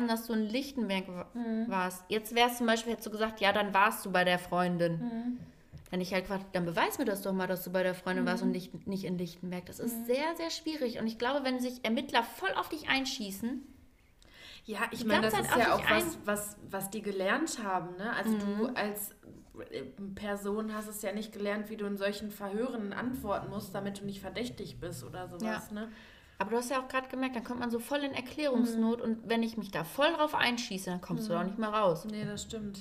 Speaker 3: gesagt, ja, dann warst du bei der Freundin.
Speaker 2: Mhm.
Speaker 3: Wenn ich halt gefragt, dann beweis mir das doch mal, dass du bei der Freundin
Speaker 2: Mhm.
Speaker 3: warst und nicht, nicht in Lichtenberg. Das ist sehr, sehr schwierig. Und ich glaube, wenn sich Ermittler voll auf dich einschießen,
Speaker 2: Ja, ich
Speaker 3: Die
Speaker 2: meine, das
Speaker 3: ganze
Speaker 2: ist
Speaker 3: Zeit
Speaker 2: ja
Speaker 3: auf
Speaker 2: auch
Speaker 3: dich
Speaker 2: was, was, was die gelernt haben. Ne? Also
Speaker 3: Mhm.
Speaker 2: du als äh, Person hast es ja nicht gelernt, wie du in solchen Verhören antworten musst, damit du nicht verdächtig bist oder sowas.
Speaker 3: Ja.
Speaker 2: Ne?
Speaker 3: aber du hast ja auch gerade gemerkt, dann kommt man so voll in Erklärungsnot. Und wenn ich mich da voll drauf einschieße, dann kommst du da auch nicht mehr raus.
Speaker 2: Nee, das stimmt.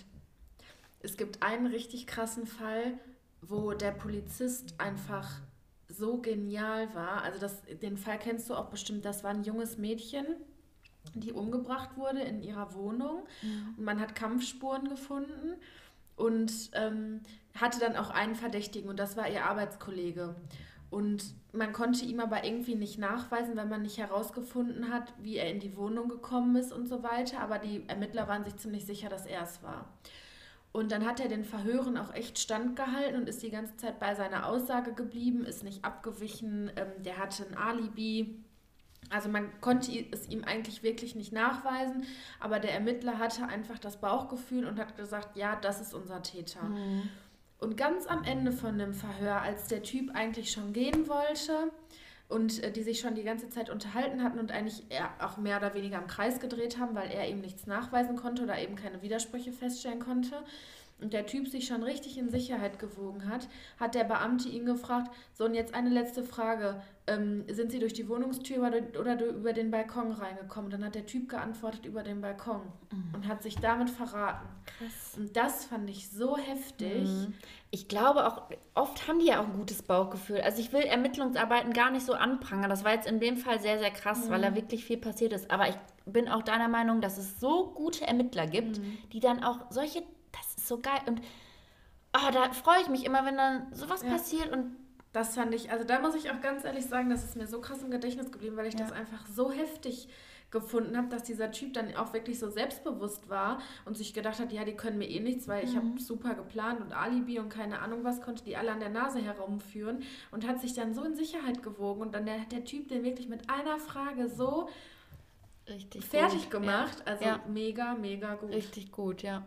Speaker 2: Es gibt einen richtig krassen Fall, wo der Polizist einfach so genial war. Also das, den Fall kennst du auch bestimmt. Das war ein junges Mädchen, die umgebracht wurde in ihrer Wohnung. Und man hat Kampfspuren gefunden und ähm, hatte dann auch einen Verdächtigen und das war ihr Arbeitskollege. Und man konnte ihm aber irgendwie nicht nachweisen, weil man nicht herausgefunden hat, wie er in die Wohnung gekommen ist und so weiter. Aber die Ermittler waren sich ziemlich sicher, dass er es war. Und dann hat er den Verhören auch echt standgehalten und ist die ganze Zeit bei seiner Aussage geblieben, ist nicht abgewichen, ähm, der hatte ein Alibi. Also man konnte es ihm eigentlich wirklich nicht nachweisen, aber der Ermittler hatte einfach das Bauchgefühl und hat gesagt, ja, das ist unser Täter.
Speaker 3: Mhm.
Speaker 2: Und ganz am Ende von dem Verhör, als der Typ eigentlich schon gehen wollte und äh, die sich schon die ganze Zeit unterhalten hatten und eigentlich eher auch mehr oder weniger im Kreis gedreht haben, weil er eben nichts nachweisen konnte oder eben keine Widersprüche feststellen konnte und der Typ sich schon richtig in Sicherheit gewogen hat, hat der Beamte ihn gefragt, so und jetzt eine letzte Frage, ähm, sind Sie durch die Wohnungstür oder, oder über den Balkon reingekommen? Dann hat der Typ geantwortet, über den Balkon und hat sich damit verraten.
Speaker 3: Krass.
Speaker 2: Und das fand ich so heftig.
Speaker 3: Ich glaube auch, oft haben die ja auch ein gutes Bauchgefühl. Also ich will Ermittlungsarbeiten gar nicht so anprangern. Das war jetzt in dem Fall sehr, sehr krass, weil da wirklich viel passiert ist. Aber ich bin auch deiner Meinung, dass es so gute Ermittler gibt, die dann auch solche, das ist so geil. Und oh, da freue ich mich immer, wenn dann sowas
Speaker 2: Ja.
Speaker 3: passiert. Und
Speaker 2: Das fand ich, also da muss ich auch ganz ehrlich sagen, das ist mir so krass im Gedächtnis geblieben, weil ich
Speaker 3: Ja.
Speaker 2: das einfach so heftig gefunden habe, dass dieser Typ dann auch wirklich so selbstbewusst war und sich gedacht hat, ja, die können mir eh nichts, weil ich habe super geplant und Alibi und keine Ahnung was, konnte die alle an der Nase herumführen und hat sich dann so in Sicherheit gewogen und dann der, der Typ den wirklich mit einer Frage so
Speaker 3: richtig
Speaker 2: fertig
Speaker 3: gut.
Speaker 2: gemacht. Also
Speaker 3: Ja.
Speaker 2: mega, mega gut.
Speaker 3: Richtig gut, ja.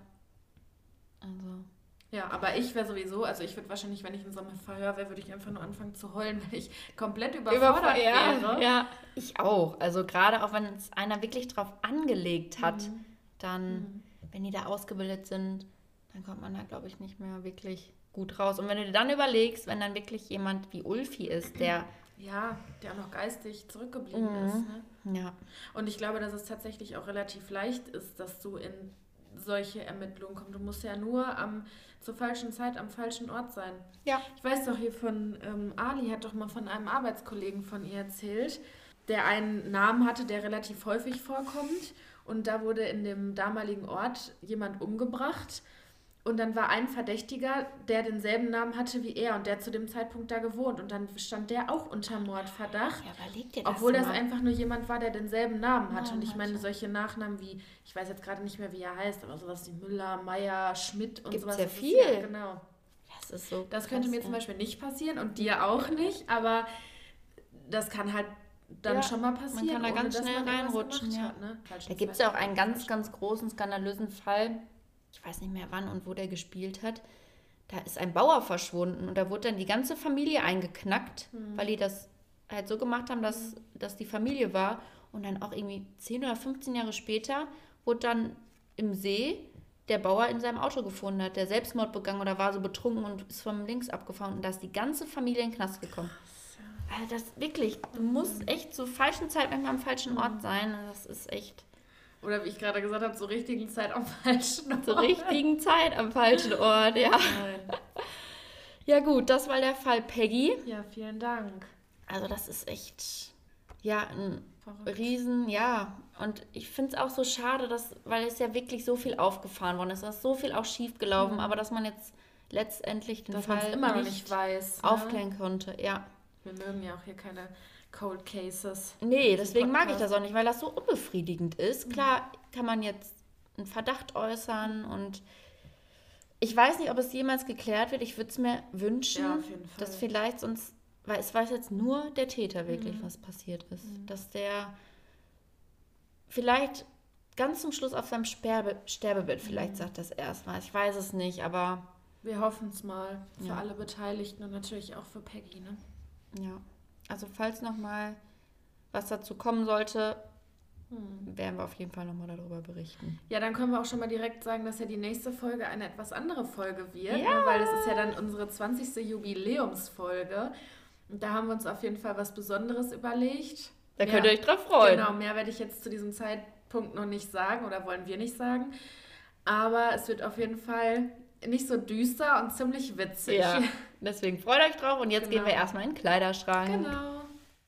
Speaker 3: Also.
Speaker 2: Ja, aber ich wäre sowieso, also ich würde wahrscheinlich, wenn ich in so einem Verhör wäre, würde ich einfach nur anfangen zu heulen, weil ich komplett überfordert wäre.
Speaker 3: ja, ich auch. Also gerade auch wenn es einer wirklich drauf angelegt hat,
Speaker 2: Mhm.
Speaker 3: dann, wenn die da ausgebildet sind, dann kommt man da, glaube ich, nicht mehr wirklich gut raus. Und wenn du dir dann überlegst, wenn dann wirklich jemand wie Ulfi ist, der,
Speaker 2: Ja, der auch noch geistig zurückgeblieben
Speaker 3: Mhm.
Speaker 2: ist. Ne?
Speaker 3: ja,
Speaker 2: Und ich glaube, dass es tatsächlich auch relativ leicht ist, dass du in solche Ermittlungen kommst. Du musst ja nur am, zur falschen Zeit am falschen Ort sein.
Speaker 3: ja,
Speaker 2: Ich weiß doch hier von ähm, Ali, hat doch mal von einem Arbeitskollegen von ihr erzählt, der einen Namen hatte, der relativ häufig vorkommt. Und da wurde in dem damaligen Ort jemand umgebracht. Und dann war ein Verdächtiger, der denselben Namen hatte wie er und der zu dem Zeitpunkt da gewohnt. Und dann stand der auch unter Mordverdacht.
Speaker 3: ja, überleg dir das
Speaker 2: Obwohl das
Speaker 3: mal.
Speaker 2: einfach nur jemand war, der denselben Namen hatte.
Speaker 3: Namen
Speaker 2: Und ich meine,
Speaker 3: hatte.
Speaker 2: solche Nachnamen wie, ich weiß jetzt gerade nicht mehr, wie er heißt, aber sowas wie Müller, Meier, Schmidt und
Speaker 3: Gibt's
Speaker 2: sowas.
Speaker 3: ja
Speaker 2: das ist
Speaker 3: viel.
Speaker 2: Ja, genau.
Speaker 3: Das ist so
Speaker 2: Das könnte
Speaker 3: krass,
Speaker 2: mir zum
Speaker 3: ja.
Speaker 2: Beispiel nicht passieren und dir auch nicht, aber das kann halt dann
Speaker 3: Ja,
Speaker 2: schon mal
Speaker 3: man
Speaker 2: passieren.
Speaker 3: kann da ganz
Speaker 2: ohne dass
Speaker 3: schnell
Speaker 2: man irgendwas
Speaker 3: reinrutschen,
Speaker 2: gemacht
Speaker 3: ja.
Speaker 2: Hat, ne? Falschen
Speaker 3: Da gibt es ja auch einen
Speaker 2: Zeitpunkt.
Speaker 3: ganz, ganz großen, skandalösen Fall. Ich weiß nicht mehr wann und wo der gespielt hat. Da ist ein Bauer verschwunden und da wurde dann die ganze Familie eingeknackt, weil die das halt so gemacht haben, dass das die Familie war. Und dann auch irgendwie zehn oder fünfzehn Jahre später wurde dann im See der Bauer in seinem Auto gefunden, hat der Selbstmord begangen oder war so betrunken und ist vom Links abgefahren. Und da ist die ganze Familie in den Knast gekommen. Also das wirklich, du musst echt zur falschen Zeit manchmal am falschen Ort sein. Das ist echt
Speaker 2: Oder wie ich gerade gesagt habe, zur richtigen Zeit am falschen Ort.
Speaker 3: zur richtigen Zeit am falschen Ort, ja.
Speaker 2: Nein.
Speaker 3: Ja gut, das war der Fall Peggy.
Speaker 2: Ja, vielen Dank.
Speaker 3: Also das ist echt, ja, ein
Speaker 2: Verrückt.
Speaker 3: Riesen, ja. Und ich finde es auch so schade, dass, weil es ja wirklich so viel aufgefahren worden ist, da ist so viel auch schief gelaufen,
Speaker 2: Mhm.
Speaker 3: aber dass man jetzt letztendlich den
Speaker 2: Dass man
Speaker 3: Fall
Speaker 2: es immer noch
Speaker 3: nicht
Speaker 2: nicht weiß. Ne?
Speaker 3: aufklären konnte, ja.
Speaker 2: Wir mögen ja auch hier keine Cold Cases.
Speaker 3: Nee,
Speaker 2: Diesen
Speaker 3: deswegen mag ich
Speaker 2: Podcast.
Speaker 3: das auch nicht, weil das so unbefriedigend ist. Klar kann man jetzt einen Verdacht äußern und ich weiß nicht, ob es jemals geklärt wird. Ich würde es mir wünschen,
Speaker 2: Ja, auf jeden Fall.
Speaker 3: dass vielleicht sonst, weil es weiß jetzt nur der Täter wirklich,
Speaker 2: Mhm.
Speaker 3: was passiert ist.
Speaker 2: Mhm.
Speaker 3: Dass der vielleicht ganz zum Schluss auf seinem Sterbe, Sterbebett vielleicht
Speaker 2: Mhm.
Speaker 3: sagt das erstmal. Ich weiß es nicht, aber
Speaker 2: Wir hoffen es mal für
Speaker 3: Ja.
Speaker 2: alle Beteiligten und natürlich auch für Peggy, ne?
Speaker 3: ja. Also falls nochmal was dazu kommen sollte,
Speaker 2: Hm.
Speaker 3: werden wir auf jeden Fall nochmal darüber berichten.
Speaker 2: Ja, dann können wir auch schon mal direkt sagen, dass ja die nächste Folge eine etwas andere Folge wird,
Speaker 3: Ja.
Speaker 2: ne? Weil es ist ja dann unsere zwanzigste Jubiläumsfolge. Und da haben wir uns auf jeden Fall was Besonderes überlegt.
Speaker 3: Da
Speaker 2: Mehr-
Speaker 3: könnt ihr euch drauf freuen.
Speaker 2: Genau, mehr werde ich jetzt zu diesem Zeitpunkt noch nicht sagen oder wollen wir nicht sagen. Aber es wird auf jeden Fall nicht so düster und ziemlich witzig.
Speaker 3: Ja, deswegen freut euch drauf und jetzt
Speaker 2: Genau.
Speaker 3: gehen wir erstmal in den Kleiderschrank.
Speaker 2: Genau.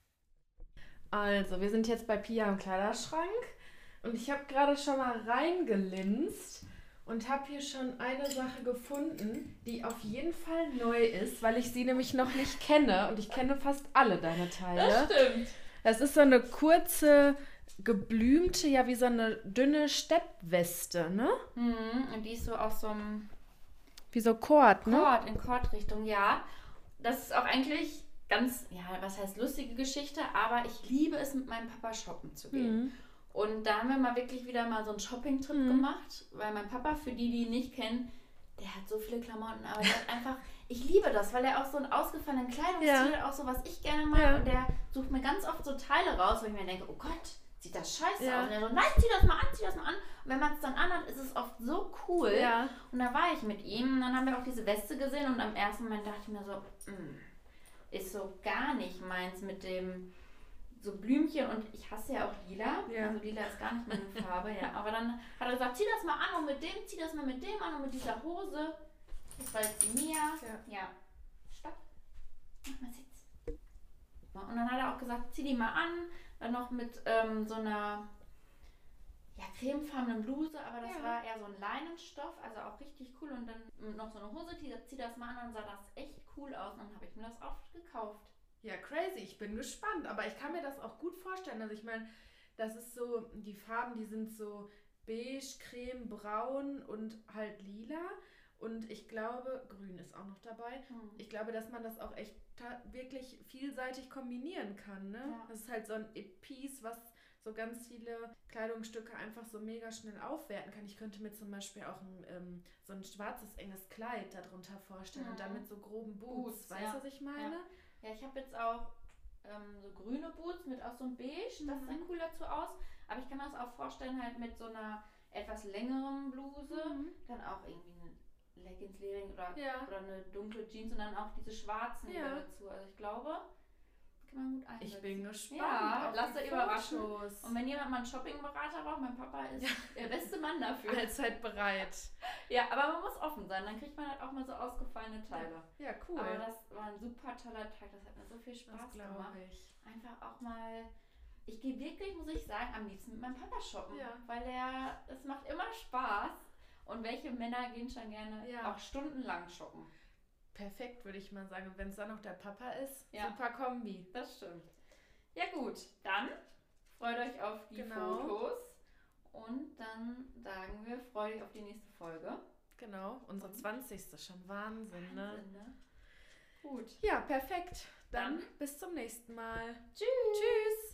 Speaker 2: Also, wir sind jetzt bei Pia im Kleiderschrank und ich habe gerade schon mal reingelinst und habe hier schon eine Sache gefunden, die auf jeden Fall neu ist, weil ich sie nämlich noch nicht kenne und ich kenne fast alle deine Teile.
Speaker 3: stimmt.
Speaker 2: Das ist so eine kurze, geblümte, ja wie so eine dünne Steppweste, ne?
Speaker 3: Mhm, und die ist so aus so einem
Speaker 2: Wie so Kord, ne?
Speaker 3: Kord, in Kordrichtung, ja. Das ist auch eigentlich ganz, ja, was heißt lustige Geschichte, aber ich liebe es, mit meinem Papa shoppen zu gehen.
Speaker 2: Mhm.
Speaker 3: Und da haben wir mal wirklich wieder mal so einen Shopping-Trip
Speaker 2: Mhm.
Speaker 3: gemacht, weil mein Papa, für die, die ihn nicht kennen, der hat so viele Klamotten, aber der hat einfach, ich liebe das, weil er auch so einen ausgefallenen Kleidungsstil
Speaker 2: Ja.
Speaker 3: hat, auch so, was ich gerne mag.
Speaker 2: Ja.
Speaker 3: Und der sucht mir ganz oft so Teile raus, wo ich mir denke, oh Gott, sieht das scheiße
Speaker 2: Ja.
Speaker 3: aus. Und er so, nein, zieh das mal an, zieh das mal an. Und wenn man es dann anhat, ist es oft so cool.
Speaker 2: Ja.
Speaker 3: Und da war ich mit ihm und dann haben wir auch diese Weste gesehen und am ersten Moment dachte ich mir so, mm, ist so gar nicht meins mit dem so Blümchen und ich hasse ja auch lila.
Speaker 2: Ja.
Speaker 3: Also lila ist gar nicht meine Farbe, ja. Aber dann hat er gesagt, zieh das mal an und mit dem, zieh das mal mit dem an und mit dieser Hose. Das war jetzt die Mia.
Speaker 2: Ja.
Speaker 3: Ja. Stopp. Mach mal Sitz. Und dann hat er auch gesagt, zieh die mal an. Dann noch mit ähm, so einer ja, cremefarbenen Bluse, aber das
Speaker 2: Ja.
Speaker 3: war eher so ein Leinenstoff, also auch richtig cool. Und dann noch so eine Hose, die zieh das mal an und dann sah das echt cool aus. Und dann habe ich mir das auch gekauft.
Speaker 2: Ja, crazy. Ich bin gespannt. Aber ich kann mir das auch gut vorstellen. Also ich meine, das ist so, die Farben, die sind so beige, creme, braun und halt lila. Und ich glaube, grün ist auch noch dabei.
Speaker 3: Hm.
Speaker 2: Ich glaube, dass man das auch echt ta- wirklich vielseitig kombinieren kann. Ne?
Speaker 3: Ja.
Speaker 2: Das ist halt so ein Piece, was so ganz viele Kleidungsstücke einfach so mega schnell aufwerten kann. Ich könnte mir zum Beispiel auch ein, ähm, so ein schwarzes, enges Kleid darunter vorstellen
Speaker 3: Mhm.
Speaker 2: und dann mit so groben Boots.
Speaker 3: Boots,
Speaker 2: weißt
Speaker 3: ja.
Speaker 2: du, was ich meine?
Speaker 3: Ja, ich habe jetzt auch ähm, so grüne Boots mit auch so einem Beige, das
Speaker 2: Mhm.
Speaker 3: sah cool dazu aus. Aber ich kann mir das auch vorstellen, halt mit so einer etwas längeren Bluse,
Speaker 2: Mhm.
Speaker 3: dann auch irgendwie eine Leggings, Lehring oder,
Speaker 2: Ja.
Speaker 3: oder eine dunkle Jeans und dann auch diese schwarzen
Speaker 2: Ja.
Speaker 3: dazu. Also ich glaube, kann man gut einsetzen.
Speaker 2: Ich bin gespannt.
Speaker 3: Ja,
Speaker 2: auf
Speaker 3: lasst
Speaker 2: die
Speaker 3: euch überraschen.
Speaker 2: Fotos.
Speaker 3: Und wenn jemand mal einen Shoppingberater braucht, mein Papa ist der beste Mann dafür.
Speaker 2: Allzeit bereit.
Speaker 3: Ja, aber man muss offen sein, dann kriegt man halt auch mal so ausgefallene Teile.
Speaker 2: Ja, cool.
Speaker 3: Aber das war ein super toller Tag, das hat mir so viel Spaß
Speaker 2: das
Speaker 3: gemacht.
Speaker 2: glaube ich.
Speaker 3: Einfach auch mal, ich gehe wirklich, muss ich sagen, am liebsten mit meinem Papa shoppen,
Speaker 2: Ja.
Speaker 3: weil er, es macht immer Spaß. Und welche Männer gehen schon gerne
Speaker 2: Ja.
Speaker 3: auch stundenlang shoppen?
Speaker 2: Perfekt, würde ich mal sagen. Wenn es dann noch der Papa ist,
Speaker 3: Ja.
Speaker 2: super Kombi.
Speaker 3: Das stimmt. Ja gut, dann freut euch auf die
Speaker 2: Genau.
Speaker 3: Fotos und dann sagen wir, freut euch auf die nächste Folge.
Speaker 2: Genau, unsere zwanzigste schon. Wahnsinn, ne?
Speaker 3: Wahnsinn, ne? Gut.
Speaker 2: Ja, perfekt. Dann
Speaker 3: Dann
Speaker 2: bis zum nächsten Mal.
Speaker 3: Tschüss.
Speaker 2: Tschüss.